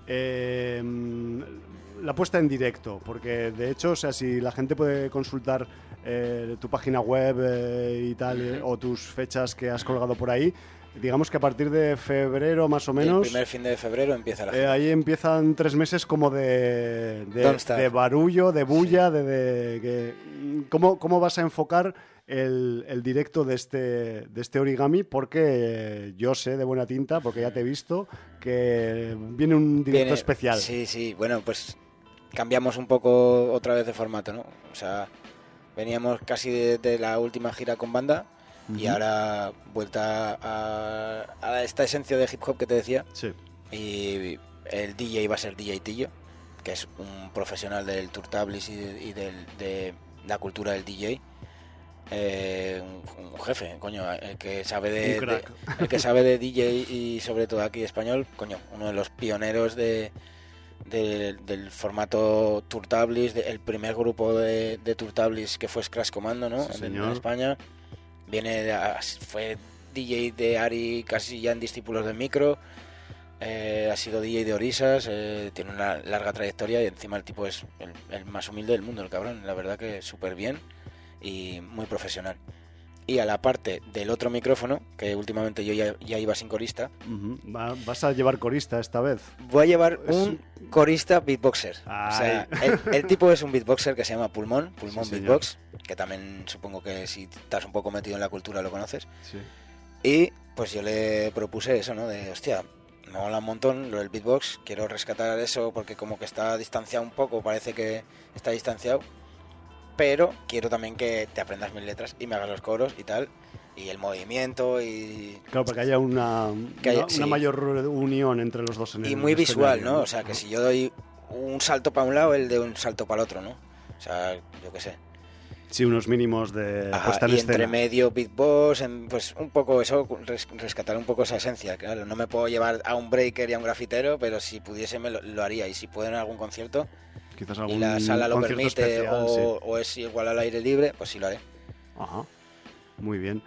eh, la puesta en directo, porque de hecho, o sea, si la gente puede consultar eh, tu página web eh, y tal, uh-huh. eh, o tus fechas que has colgado por ahí, digamos que a partir de febrero más o menos... El primer fin de febrero empieza la eh, Ahí empiezan tres meses como de, de, de barullo, de bulla, sí. de, de, de ¿cómo, ¿cómo vas a enfocar el, el directo de este, de este Origami? Porque yo sé de buena tinta, porque ya te he visto, que viene un directo viene, especial. Sí, sí, bueno, pues cambiamos un poco otra vez de formato, ¿no? O sea, veníamos casi de, de la última gira con banda, y uh-huh. ahora vuelta a, a esta esencia de hip hop que te decía. Sí. Y el D J va a ser D J Tillo, que es un profesional del Turtablis y, de, y del, de la cultura del D J. Eh, un, un jefe, coño, el que sabe de, de el que sabe de D J y sobre todo aquí español, coño, uno de los pioneros de, de del formato Turtablis, de, el primer grupo de, de Turtablis que fue Crash Commando, ¿no? Sí, en, en España. Viene de, fue D J de Ari casi ya en Discípulos del Micro, eh, ha sido D J de Orisas, eh, tiene una larga trayectoria y encima el tipo es el, el más humilde del mundo, el cabrón, la verdad que súper bien y muy profesional. y a la parte del otro micrófono, que últimamente yo ya, ya iba sin corista. Uh-huh. Va, ¿Vas a llevar corista esta vez? Voy a llevar un corista beatboxer. Ay. O sea, el, el tipo es un beatboxer que se llama Pulmón, Pulmón Sí, Beatbox, que también supongo que si estás un poco metido en la cultura lo conoces. Sí. Y pues yo le propuse eso, ¿no? De, hostia, me mola un montón lo del beatbox, quiero rescatar eso porque como que está distanciado un poco, parece que está distanciado, pero quiero también que te aprendas mis letras y me hagas los coros y tal, y el movimiento y... Claro, para que haya una, que haya, una, sí. una mayor unión entre los dos en el Y muy visual, escenario, ¿no? O sea, que si yo doy un salto para un lado, él de un salto para el otro, ¿no? O sea, yo qué sé. Sí, unos mínimos de Ajá, puesta en y escena. entre medio beatbox, en, pues un poco eso, res, rescatar un poco esa esencia. Claro, no me puedo llevar a un breaker y a un grafitero, pero si pudiese me lo, lo haría. Y si puedo en algún concierto, Quizás y algún la sala lo concierto permite, especial, o, sí. o es igual al aire libre, pues sí lo haré. Ajá, muy bien.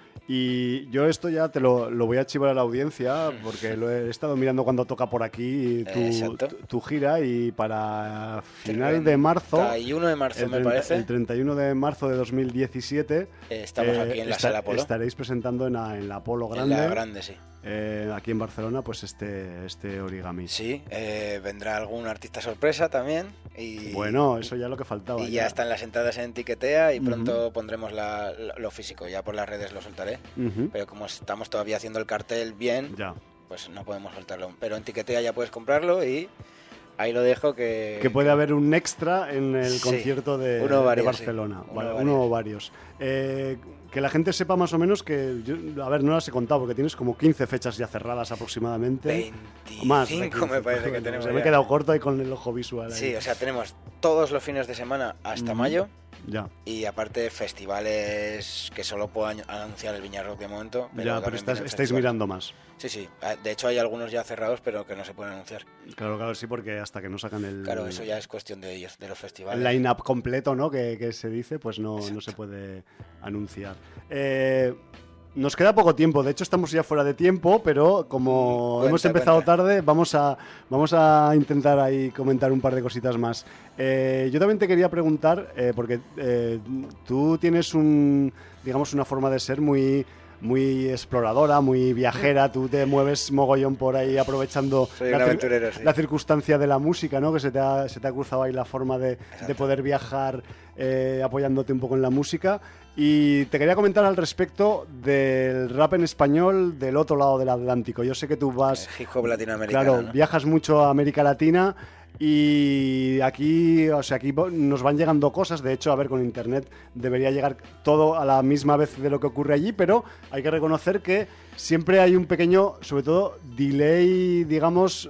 Y yo esto ya te lo, lo voy a chivar a la audiencia porque lo he estado mirando cuando toca por aquí tu, tu, tu gira, y para final de marzo, treinta y uno de marzo el, me parece, el treinta y uno de marzo de dos mil diecisiete, eh, estamos eh, aquí en la esta, sala Apolo. Estaréis presentando en la, en la Apolo Grande. En la Grande, sí. Eh, aquí en Barcelona, pues este, este Origami. Sí, eh, vendrá algún artista sorpresa también. Y, bueno, eso ya es lo que faltaba. Y ya, ya están las entradas en Tiquetea y pronto uh-huh. pondremos la, lo físico, ya por las redes lo soltaré. Uh-huh. Pero como estamos todavía haciendo el cartel bien, ya. pues no podemos soltarlo. Pero en Tiquetea ya puedes comprarlo y ahí lo dejo que... Que puede haber un extra en el sí, concierto de, uno varios, de Barcelona. Sí, uno, uno, uno o varios. Eh, que la gente sepa más o menos que... Yo, a ver, no las he contado porque tienes como quince fechas ya cerradas aproximadamente. veinticinco más, me parece que tenemos. O sea, me he quedado corto ahí con el ojo visual. Sí, ahí. o sea, tenemos todos los fines de semana hasta mm, mayo. Ya. Y aparte festivales que solo puedo anunciar el Viña Rock de momento. Pero ya, pero estás, estáis mirando más. Sí, sí. De hecho hay algunos ya cerrados pero que no se pueden anunciar. Claro, claro, sí, porque hasta que no sacan el... Claro, eso ya es cuestión de ellos, de los festivales. El line-up completo, ¿no? Que, que se dice, pues no, no se puede anunciar. Eh... Nos queda poco tiempo, de hecho estamos ya fuera de tiempo, pero como cuenta, hemos empezado cuenta. tarde, vamos a, vamos a intentar ahí comentar un par de cositas más. Eh, yo también te quería preguntar, eh, porque eh, tú tienes un, digamos, una forma de ser muy, muy exploradora, muy viajera, tú te mueves mogollón por ahí aprovechando la, cir sí. la circunstancia de la música, ¿no? Que se te ha, se te ha cruzado ahí la forma de, de poder viajar eh, apoyándote un poco en la música. Y te quería comentar al respecto del rap en español del otro lado del Atlántico. Yo sé que tú vas... El hip hop latinoamericano, claro, ¿no? Viajas mucho a América Latina y aquí, o sea, aquí nos van llegando cosas. De hecho, a ver, con internet debería llegar todo a la misma vez de lo que ocurre allí, pero hay que reconocer que siempre hay un pequeño, sobre todo, delay, digamos...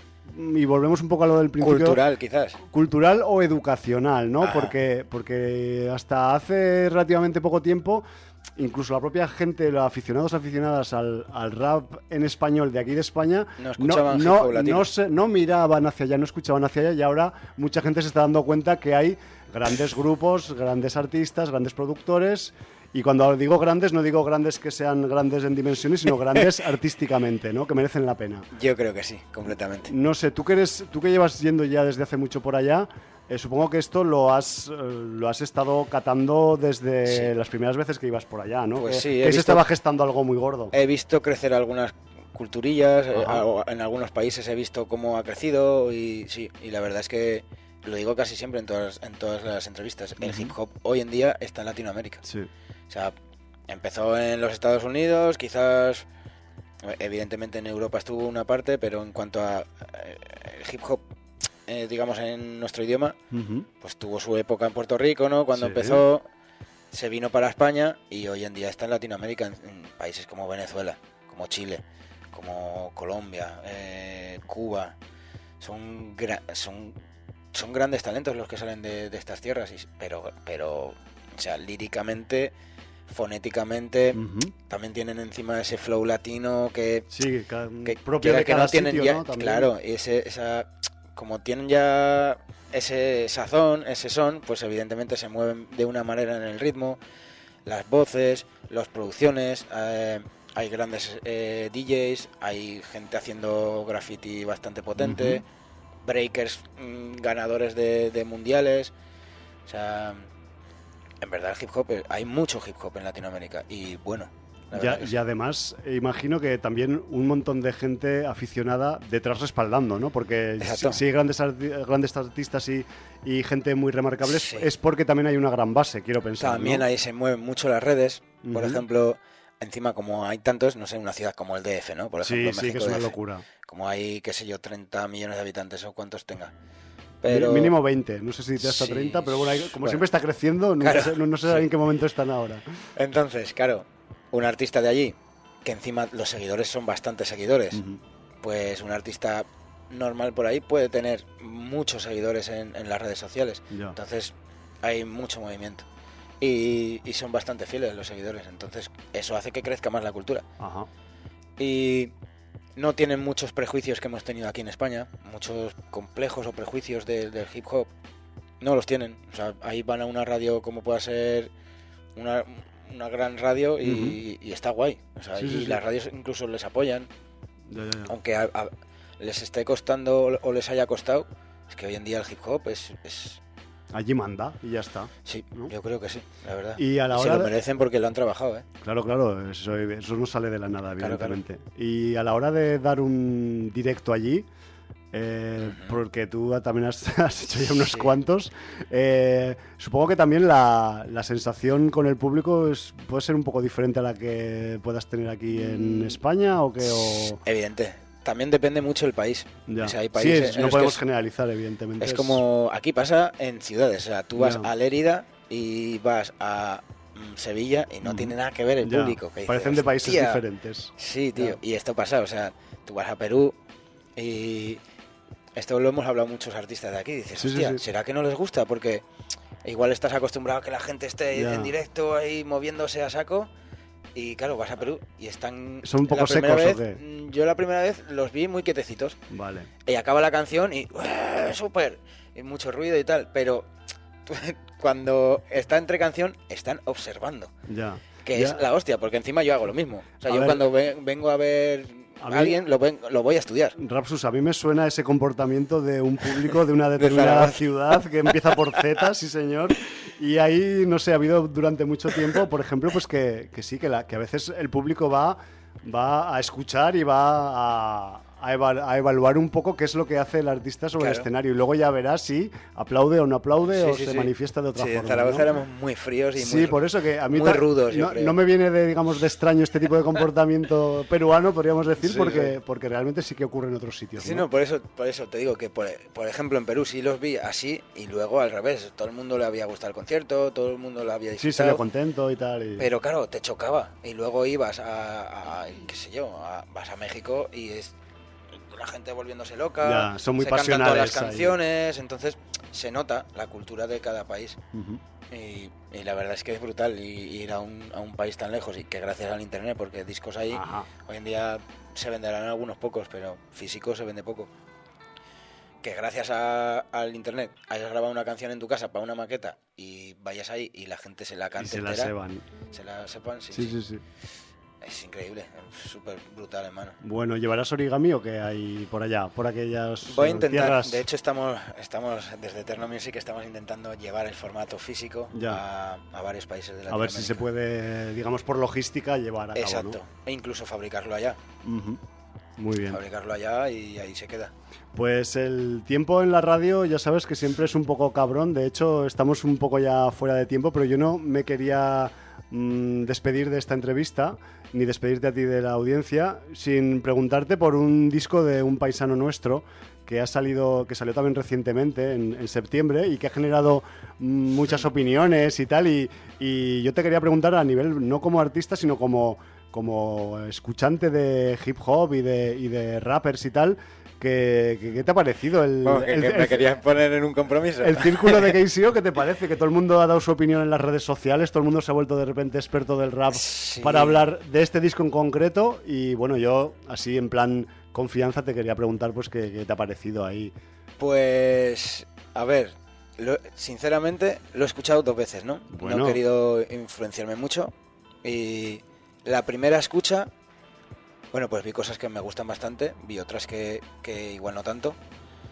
Y volvemos un poco a lo del principio. Cultural, quizás. Cultural o educacional, ¿no? Porque, porque hasta hace relativamente poco tiempo, incluso la propia gente, los aficionados aficionadas al, al rap en español de aquí de España, no, escuchaban no, no, no, se, no miraban hacia allá, no escuchaban hacia allá, y ahora mucha gente se está dando cuenta que hay grandes grupos, grandes artistas, grandes productores. Y cuando digo grandes, no digo grandes que sean grandes en dimensiones, sino grandes artísticamente, ¿no? Que merecen la pena. Yo creo que sí, completamente. No sé, tú que eres, tú que llevas yendo ya desde hace mucho por allá, eh, supongo que esto lo has, eh, lo has estado catando desde sí. las primeras veces que ibas por allá, ¿no? Pues que, sí. Que he se visto, estaba gestando algo muy gordo. He visto crecer algunas culturillas, eh, en algunos países he visto cómo ha crecido y sí, y la verdad es que lo digo casi siempre en todas, en todas las entrevistas. El uh-huh. hip hop hoy en día está en Latinoamérica. Sí. O sea, empezó en los Estados Unidos, quizás, evidentemente en Europa estuvo una parte, pero en cuanto a eh, el hip hop, eh, digamos en nuestro idioma, uh-huh. pues tuvo su época en Puerto Rico, ¿no? Cuando sí. empezó, se vino para España y hoy en día está en Latinoamérica, en, en países como Venezuela, como Chile, como Colombia, eh, Cuba. Son, gra- son, son grandes talentos los que salen de, de estas tierras, y, pero, pero, o sea, líricamente... fonéticamente uh-huh. también tienen encima ese flow latino que sí que, que propio de que cada no tienen sitio, ya, ¿no? claro, ese, esa como tienen ya ese sazón, ese son, pues evidentemente se mueven de una manera en el ritmo, las voces, las producciones, eh, hay grandes eh, D Js, hay gente haciendo graffiti bastante potente, uh-huh. breakers mmm, ganadores de, de mundiales, o sea, en verdad el hip hop, hay mucho hip hop en Latinoamérica y bueno. Ya, y además, imagino que también un montón de gente aficionada detrás respaldando, ¿no? Porque si, si hay grandes, arti- grandes artistas y, y gente muy remarcable, sí. es porque también hay una gran base, quiero pensar. También ¿no? ahí se mueven mucho las redes. Uh-huh. Por ejemplo, encima como hay tantos, no sé, una ciudad como el D F, ¿no? Por ejemplo, sí, México, sí, que es una D F, locura. Como hay, qué sé yo, treinta millones de habitantes o cuantos tenga. Pero... Mínimo veinte, no sé si te hasta sí, treinta, pero bueno, hay, como bueno, siempre está creciendo, nunca claro, sé, no, no sé sí. en qué momento están ahora. Entonces, claro, un artista de allí, que encima los seguidores son bastantes seguidores, uh-huh. pues un artista normal por ahí puede tener muchos seguidores en, en las redes sociales. Ya. Entonces hay mucho movimiento y, y son bastante fieles los seguidores, entonces eso hace que crezca más la cultura. Ajá. Y no tienen muchos prejuicios que hemos tenido aquí en España, muchos complejos o prejuicios de, del hip hop, no los tienen. O sea, ahí van a una radio como pueda ser una... una gran radio y, uh-huh. y está guay, o sea, sí, y sí, las sí. radios incluso les apoyan, ya, ya, ya. aunque a, a, les esté costando o les haya costado, es que hoy en día el hip hop es... es... allí manda y ya está. Sí, ¿no? Yo creo que sí, la verdad. Y a la hora se lo merecen porque lo han trabajado, ¿eh? Claro, claro, eso, eso no sale de la nada, evidentemente. Claro, claro. Y a la hora de dar un directo allí, Eh, uh-huh. porque tú también has, has hecho ya unos sí. cuantos, eh, supongo que también la, la sensación con el público es, puede ser un poco diferente a la que puedas tener aquí en mm. España o que o... Evidente, también depende mucho del país. Ya. O sea, hay países sí, es, no podemos es, generalizar, evidentemente. Es, es como aquí pasa en ciudades, o sea, tú vas ya. a Lérida y vas a Sevilla y no mm. tiene nada que ver el ya. público. Que Parecen dices, de países tía, diferentes. Sí, tío, ya. y esto pasa, o sea, tú vas a Perú y... Esto lo hemos hablado muchos artistas de aquí. Dices, sí, hostia, sí, sí. ¿será que no les gusta? Porque igual estás acostumbrado a que la gente esté ya. en directo ahí moviéndose a saco. Y claro, vas a Perú y están... ¿Son un poco secos vez, o qué? Yo la primera vez los vi muy quietecitos. Vale. Y acaba la canción y... ¡súper! Y mucho ruido y tal. Pero cuando está entre canción, están observando. Ya. Que ya. es la hostia, porque encima yo hago lo mismo. O sea, a yo ver. cuando ve, vengo a ver... A mí, alguien lo, ven, lo voy a estudiar. Rapsus, a mí me suena ese comportamiento de un público de una determinada ciudad que empieza por Z, sí señor, y ahí, no sé, ha habido durante mucho tiempo, por ejemplo, pues que, que sí, que, la, que a veces el público va, va a escuchar y va a, a, evalu- a evaluar un poco qué es lo que hace el artista sobre claro. el escenario, y luego ya verás si aplaude o no aplaude sí, o sí, se sí. manifiesta de otra sí, forma. En Zaragoza ¿no? éramos muy fríos y sí, muy, por eso que a mí muy ta- rudos, yo no, creo. no me viene de, digamos, de extraño este tipo de comportamiento peruano, podríamos decir, sí, porque, sí. porque realmente sí que ocurre en otros sitios. Sí, ¿no? no, por eso, por eso te digo que, por, por ejemplo, en Perú sí los vi así y luego al revés. Todo el mundo le había gustado el concierto, todo el mundo le había disfrutado. Sí, salió contento y tal. Y... Pero claro, te chocaba. Y luego ibas a, a qué sé yo, a, vas a México y es la gente volviéndose loca. Ya, son muy se cantan pasionales todas las ahí. canciones, entonces se nota la cultura de cada país. Uh-huh. Y, y la verdad es que es brutal y, y ir a un, a un país tan lejos y que gracias al internet, porque discos ahí Ajá. hoy en día se venderán algunos pocos, pero físico se vende poco. Que gracias a, al internet hayas grabado una canción en tu casa para una maqueta y vayas ahí y la gente se la cante y se entera, la sepan. Se la sepan, sí, sí, sí. sí, sí. Es increíble, es súper brutal, hermano. Bueno, ¿llevarás origami o qué hay por allá, por aquellas Voy a intentar, tierras? De hecho estamos, estamos desde Eterno Music estamos intentando llevar el formato físico a, a varios países de Latinoamérica. A ver si se puede, digamos, por logística llevar a cabo, exacto, ¿no? E incluso fabricarlo allá. Uh-huh. Muy bien. Fabricarlo allá y ahí se queda. Pues el tiempo en la radio, ya sabes que siempre es un poco cabrón. De hecho, estamos un poco ya fuera de tiempo, pero yo no me quería mmm, despedir de esta entrevista, ni despedirte a ti de la audiencia, sin preguntarte por un disco de un paisano nuestro que ha salido, que salió también recientemente, en, en septiembre, y que ha generado mmm, muchas opiniones y tal. Y, y yo te quería preguntar a nivel, no como artista, sino como, como escuchante de hip hop y de, y de rappers y tal, ¿Qué, qué, qué te ha parecido? El, bueno, que, el, que el, me querías poner en un compromiso. El círculo de K C O, ¿qué te parece? Que todo el mundo ha dado su opinión en las redes sociales, todo el mundo se ha vuelto de repente experto del rap sí. para hablar de este disco en concreto. Y bueno, yo así en plan confianza te quería preguntar pues qué, qué te ha parecido ahí. Pues, a ver, lo, sinceramente lo he escuchado dos veces, ¿no? Bueno. No he querido influenciarme mucho. Y la primera escucha... Bueno, pues vi cosas que me gustan bastante, vi otras que, que igual no tanto.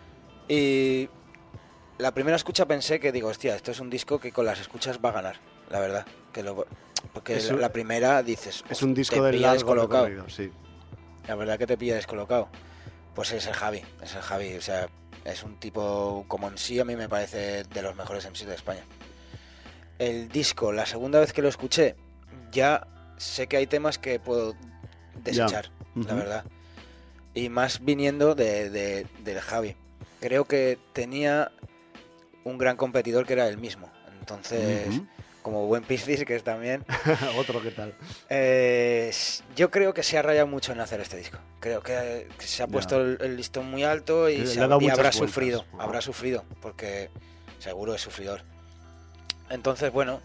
Y la primera escucha pensé que digo, hostia, esto es un disco que con las escuchas va a ganar. la verdad. Que lo, porque es la, un, la primera dices... Es un disco de largo recorrido, sí. La verdad que te pilla descolocado. Pues es el Javi, es el Javi. O sea, es un tipo como M C, a mí me parece de los mejores M C de España. El disco, la segunda vez que lo escuché, ya sé que hay temas que puedo desechar, uh-huh. la verdad. Y más viniendo de, de, del Javi. Creo que tenía un gran competidor que era él mismo. Entonces, uh-huh. como buen Piscis, que es también... Otro, ¿qué tal? Eh, yo creo que se ha rayado mucho en hacer este disco. Creo que, que se ha puesto el, el listón muy alto y, se ha, y habrá vueltas. sufrido. Wow. Habrá sufrido, porque seguro es sufridor. Entonces, bueno,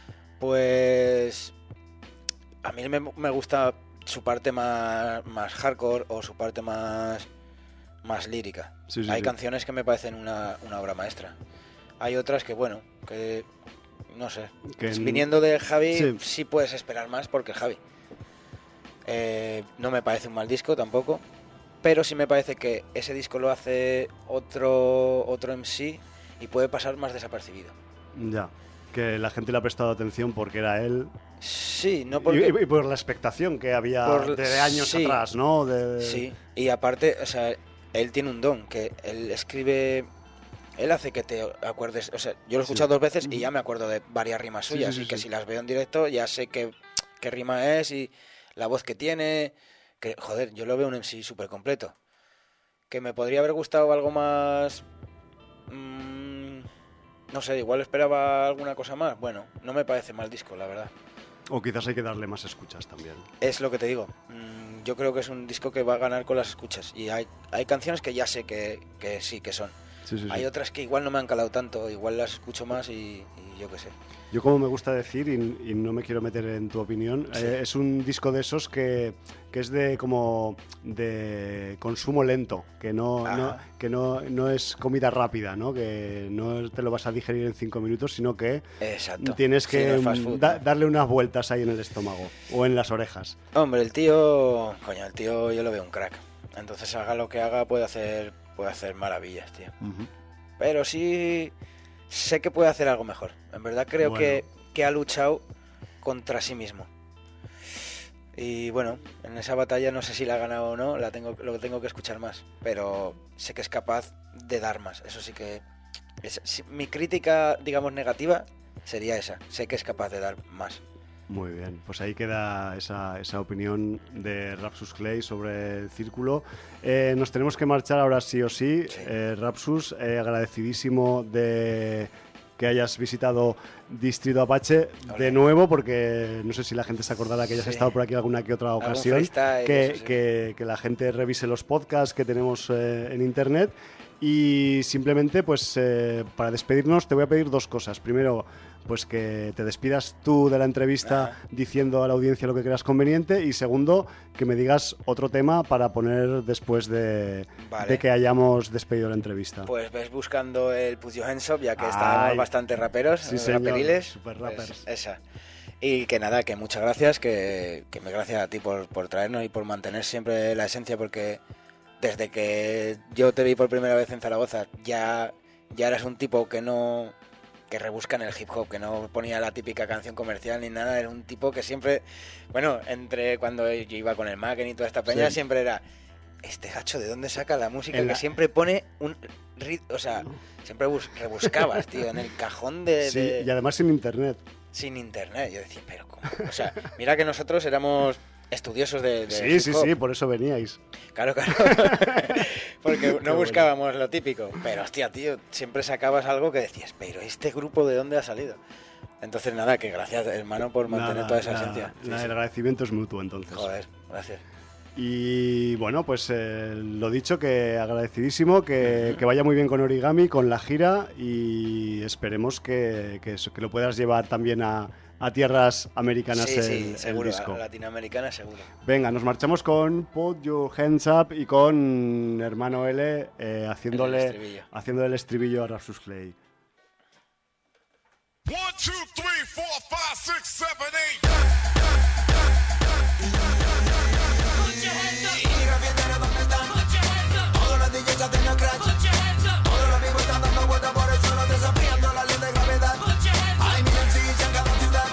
pues... A mí me, me gusta... su parte más, más hardcore o su parte más más lírica. Sí, sí, hay sí. canciones que me parecen una, una obra maestra. Hay otras que, bueno, que no sé. Que en... Viniendo de Javi, sí. sí puedes esperar más porque es Javi. Eh, no me parece un mal disco tampoco, pero sí me parece que ese disco lo hace otro, otro M C y puede pasar más desapercibido. Ya, que la gente le ha prestado atención porque era él. Sí, no porque... Y, y por la expectación que había por... de años sí. atrás, ¿no? De... Sí, y aparte, o sea, él tiene un don, que él escribe... Él hace que te acuerdes... O sea, yo lo he escuchado sí. dos veces y ya me acuerdo de varias rimas suyas, sí, sí, sí, y que sí. si las veo en directo ya sé qué, qué rima es y la voz que tiene... Que, joder, yo lo veo un M C súper completo. Que me podría haber gustado algo más... Mmm, no sé, igual esperaba alguna cosa más. Bueno, no me parece mal disco, la verdad. O quizás hay que darle más escuchas también. Es lo que te digo. Yo creo que es un disco que va a ganar con las escuchas. Y hay, hay canciones que ya sé que, que sí, que son. Sí, sí, hay sí. otras que igual no me han calado tanto. Igual las escucho más y, y yo qué sé. Yo, como me gusta decir, y, y no me quiero meter en tu opinión, sí. eh, es un disco de esos que, que es de como de consumo lento, que no, no que no, no es comida rápida, ¿no? Que no te lo vas a digerir en cinco minutos, sino que Exacto. tienes que sí, no food, da, ¿no? darle unas vueltas ahí en el estómago o en las orejas. Hombre, el tío, coño, el tío yo lo veo un crack. Entonces haga lo que haga puede hacer, puede hacer maravillas, tío. Uh-huh. Pero sí... sé que puede hacer algo mejor. En verdad creo bueno. que, que ha luchado contra sí mismo. Y bueno, en esa batalla no sé si la ha ganado o no, la tengo, lo tengo que escuchar más. Pero sé que es capaz de dar más. Eso sí que... Es, si, mi crítica, digamos, negativa sería esa. Sé que es capaz de dar más. Muy bien, pues ahí queda esa, esa opinión de Rapsus Clay sobre el círculo. Eh, nos tenemos que marchar ahora sí o sí. sí. Eh, Rapsus, eh, agradecidísimo de que hayas visitado Distrito Apache Olé. de nuevo, porque no sé si la gente se acordará que hayas sí. estado por aquí alguna que otra ocasión. Que, eso, sí. que, que la gente revise los podcasts que tenemos eh, en internet. Y simplemente, pues eh, para despedirnos te voy a pedir dos cosas. Primero, pues que te despidas tú de la entrevista Ajá. diciendo a la audiencia lo que creas conveniente, y segundo, que me digas otro tema para poner después de, vale. de que hayamos despedido la entrevista. Pues ves buscando el Put Your Hands Up, ya que Ay. estábamos bastante raperos, sí, señor, raperiles. Super rappers. Pues esa. Y que nada, que muchas gracias, que, que me gracias a ti por, por traernos y por mantener siempre la esencia, porque desde que yo te vi por primera vez en Zaragoza ya, ya eras un tipo que no... que rebusca en el hip hop, que no ponía la típica canción comercial ni nada, era un tipo que siempre, bueno, entre cuando yo iba con el Macken y toda esta peña, sí. siempre era, este gacho, ¿de dónde saca la música? En que la... siempre pone un ritmo, o sea, siempre bus- rebuscabas, tío, en el cajón de, sí, de... y además sin internet. Sin internet, yo decía, pero ¿cómo? O sea, mira que nosotros éramos estudiosos de, de sí, hip sí, hop. sí, por eso veníais. Claro, claro. Porque no buscábamos bueno. lo típico. Pero, hostia, tío, siempre sacabas algo que decías, pero ¿este grupo de dónde ha salido? Entonces, nada, que gracias, hermano, por mantener nada, toda esa nada, esencia. Sí, nada, sí. El agradecimiento es mutuo, entonces. Joder, gracias. Y bueno, pues eh, lo dicho, que agradecidísimo, que, uh-huh. que vaya muy bien con Origami, con la gira, y esperemos que, que, eso, que lo puedas llevar también a... a tierras americanas sí, el, sí, seguro, el disco. A latinoamericanas seguro. Venga, nos marchamos con Put Your Hands Up y con Hermano L eh, haciéndole, el haciéndole el estribillo a Rapsus Clay. One, two, three, four, five, six, seven, eight. Put your hands up. Y rapietero, ¿dónde están? Put your hands up. Todos los D Js ya tienen crash. Put your hands up. Todos los amigos están dando vueltas por el suelo, desafiando la ley de gravedad. Put your hands up. Hay mil M Cs en cada ciudad.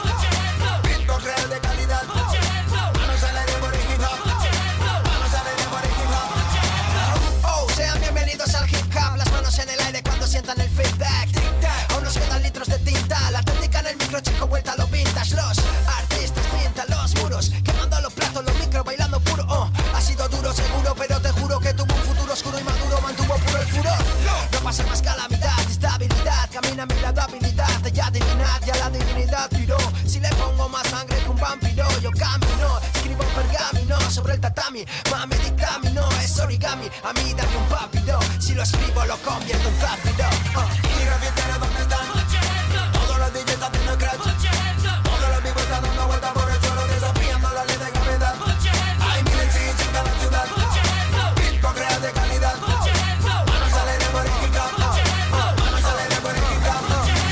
sobre el tatami. Mami, dictami, no es origami. A mí dame un papi, no. Si lo escribo lo convierto en zápido. uh. Y grafiteros, ¿dónde están? Todos los D Js haciendo scratch. Todos los vivos dando una vuelta por el suelo, desafiando la ley de gravedad. Hay miles de hits en cada ciudad. Beatbox real de calidad. Manos salen de por el hip hop. Manos salen de por el hip hop.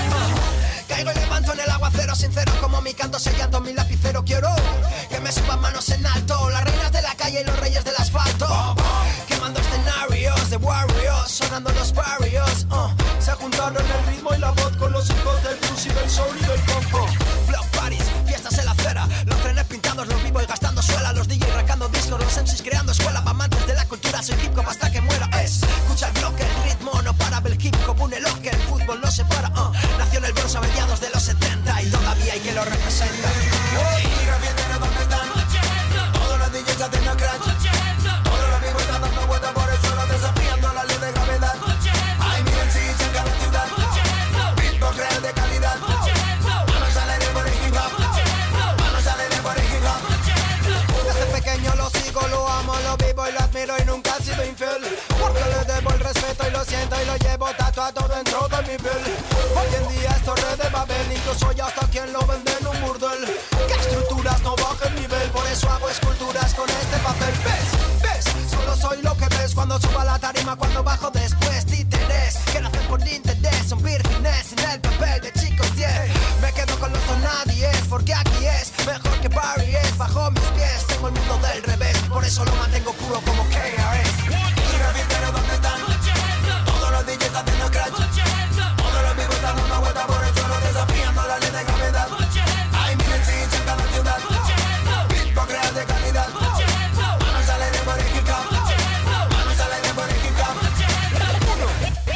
Caigo y levanto en el aguacero sincero, como mi canto sellando mi lapicero. Quiero que me suban manos en alto, las reinas de la calle y los reyes del asfalto. Quemando escenarios de warriors, sonando los barrios. uh. Se juntaron el ritmo y la voz con los hijos del blues y del soul y del compo. Block parties, fiestas en la acera, los trenes pintados, los vivos y gastando suela, los D Js rascando discos, los M Cs creando escuela. Pa' amantes de la cultura, soy hip hop hasta que muera. Es, escucha el bloque, el ritmo no para, el hip hop une lo que el fútbol no se para. uh. Nació en el Bronx a mediados de los setenta y todavía hay quien lo representa. Y grafiteros, ¿dónde están? Todos los D Js haciendo scratch. Todos los vivos están dando vueltas por el suelo, desafiando la ley de gravedad. Hay miles de hits en cada ciudad. Beatbox real de calidad. Manos salen de por el hip hop. Manos salen de por el hip hop. Desde pequeño lo sigo, lo amo, lo vivo y lo admiro y nunca he sido infiel. Porque le debo el respeto y lo siento y lo llevo tatuado dentro de mi piel. Hoy en día es Torre de Babel, incluso ya hasta quien lo vende en un burdel. Que estructuras no bajen nivel, por eso hago esculturas con este papel. ¿Ves? ¿Ves? Solo soy lo que ves cuando subo a la tarima, cuando bajo después. Títeres que nacen por interés, son vírgenes en el papel de chicos diez. Me quedo con los donadies, porque aquí es mejor que Barry es. Bajo mis pies tengo el mundo del revés, por eso lo mantengo puro como K R S. Y grafiteros, ¿dónde están? Todos los D Js haciendo scratch. Todos los vivos dando una vuelta por el suelo, desafiando la ley de gravedad. Hay miles de hits en cada ciudad. Beatbox real de calidad. Manos salen de por el hip hop. Manos salen de por el hip hop. Uno,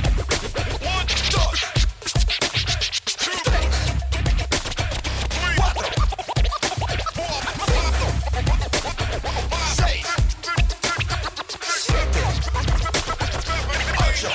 dos, tres, cuatro, seis, siete, ocho.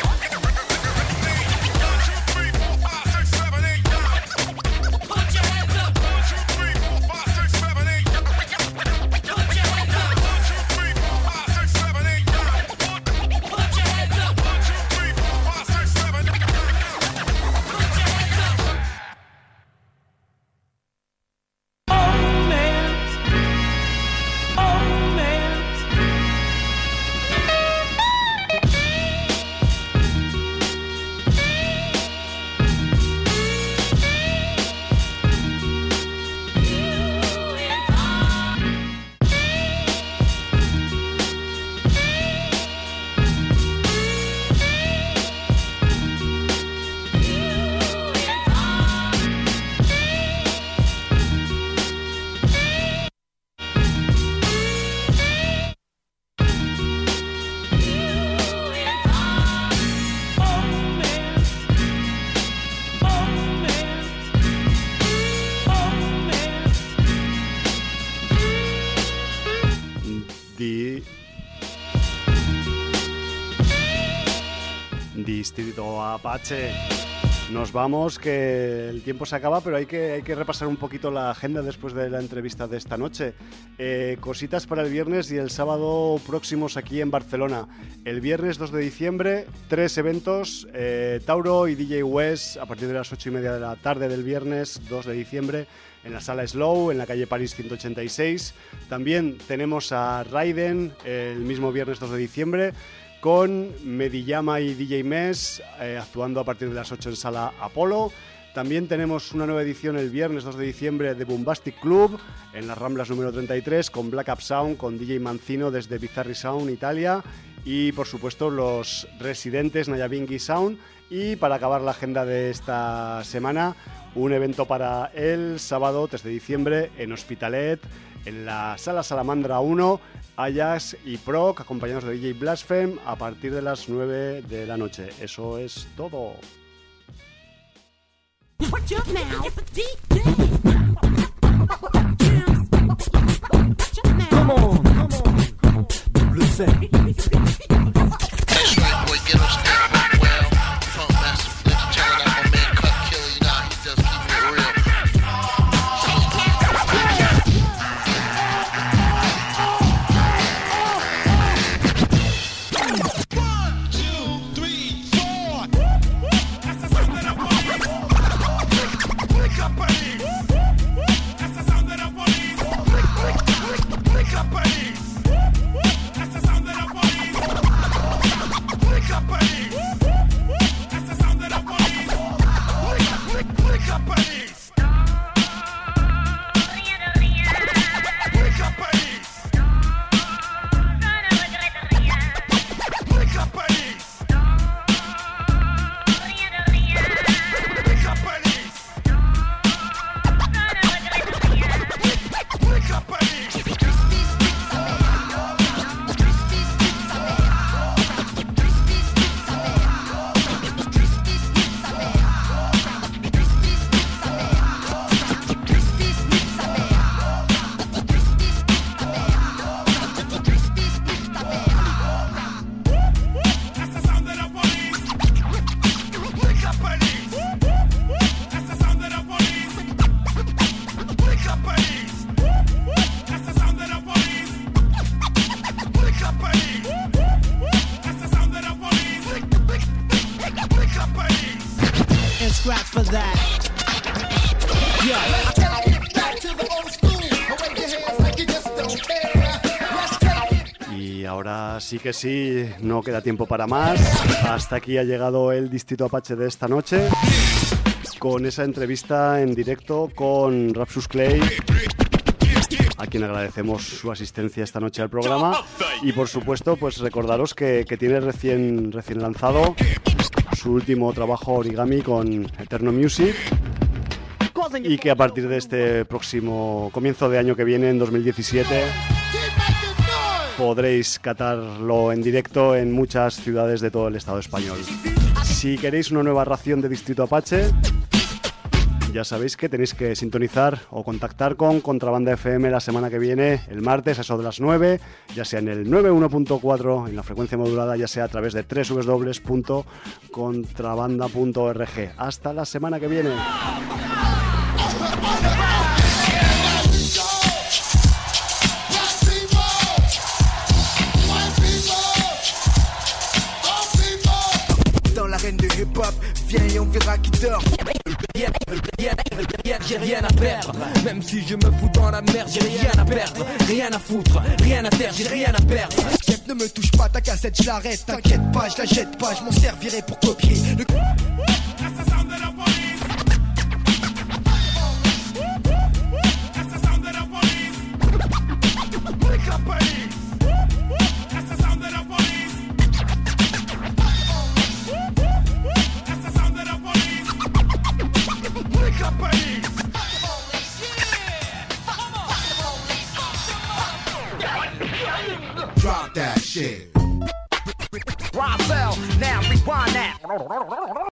Distrito Apache. Nos vamos, que el tiempo se acaba, pero hay que, hay que repasar un poquito la agenda después de la entrevista de esta noche. Eh, cositas para el viernes y el sábado próximos aquí en Barcelona. El viernes dos de diciembre, tres eventos, eh, Tauro y D J West a partir de las ocho y media de la tarde del viernes dos de diciembre en la sala Slow, en la calle París ciento ochenta y seis. También tenemos a Raiden el mismo viernes dos de diciembre, con Mediyama y D J Mess eh, actuando a partir de las ocho en sala Apolo. También tenemos una nueva edición el viernes dos de diciembre de Bombastic Club en las Ramblas número treinta y tres con Black Up Sound, con D J Mancino desde Bizzarri Sound, Italia, y por supuesto los residentes Nayabingi Sound. Y para acabar la agenda de esta semana, un evento para el sábado tres de diciembre en Hospitalet, en la Sala Salamandra uno, Ajax y Proc, acompañados de D J Blaspheme, a partir de las nueve de la noche. Eso es todo. Come on, come on, listen. scratch for that. Yeah. I take it back to the old school. Wave your hands like you just don't care. Let's take it. Y ahora sí que sí, no queda tiempo para más. Hasta aquí ha llegado el Distrito Apache de esta noche, con esa entrevista en directo con Rapsus Clay, a quien agradecemos su asistencia esta noche al programa. Y por supuesto, pues recordaros que, que tiene recién, recién lanzado su último trabajo Origami con Eterno Music, y que a partir de este próximo comienzo de año que viene, en dos mil diecisiete, podréis catarlo en directo en muchas ciudades de todo el Estado español. Si queréis una nueva ración de Distrito Apache, ya sabéis que tenéis que sintonizar o contactar con Contrabanda F M la semana que viene, el martes, a eso de las nueve, ya sea en el noventa y uno punto cuatro, en la frecuencia modulada, ya sea a través de doble u doble u doble u punto contrabanda punto org. Hasta la semana que viene. Dans l'arène de hip-hop, viens et on verra qui dort. J'ai rien à perdre, même si je me fous dans la merde, j'ai rien à perdre, rien à foutre, rien à terre, j'ai rien à perdre. Jeff, ne me touche pas, ta cassette, je l'arrête, t'inquiète pas, je la jette pas, je m'en servirai pour copier le... Drop that shit. Rob Bell, now rewind that.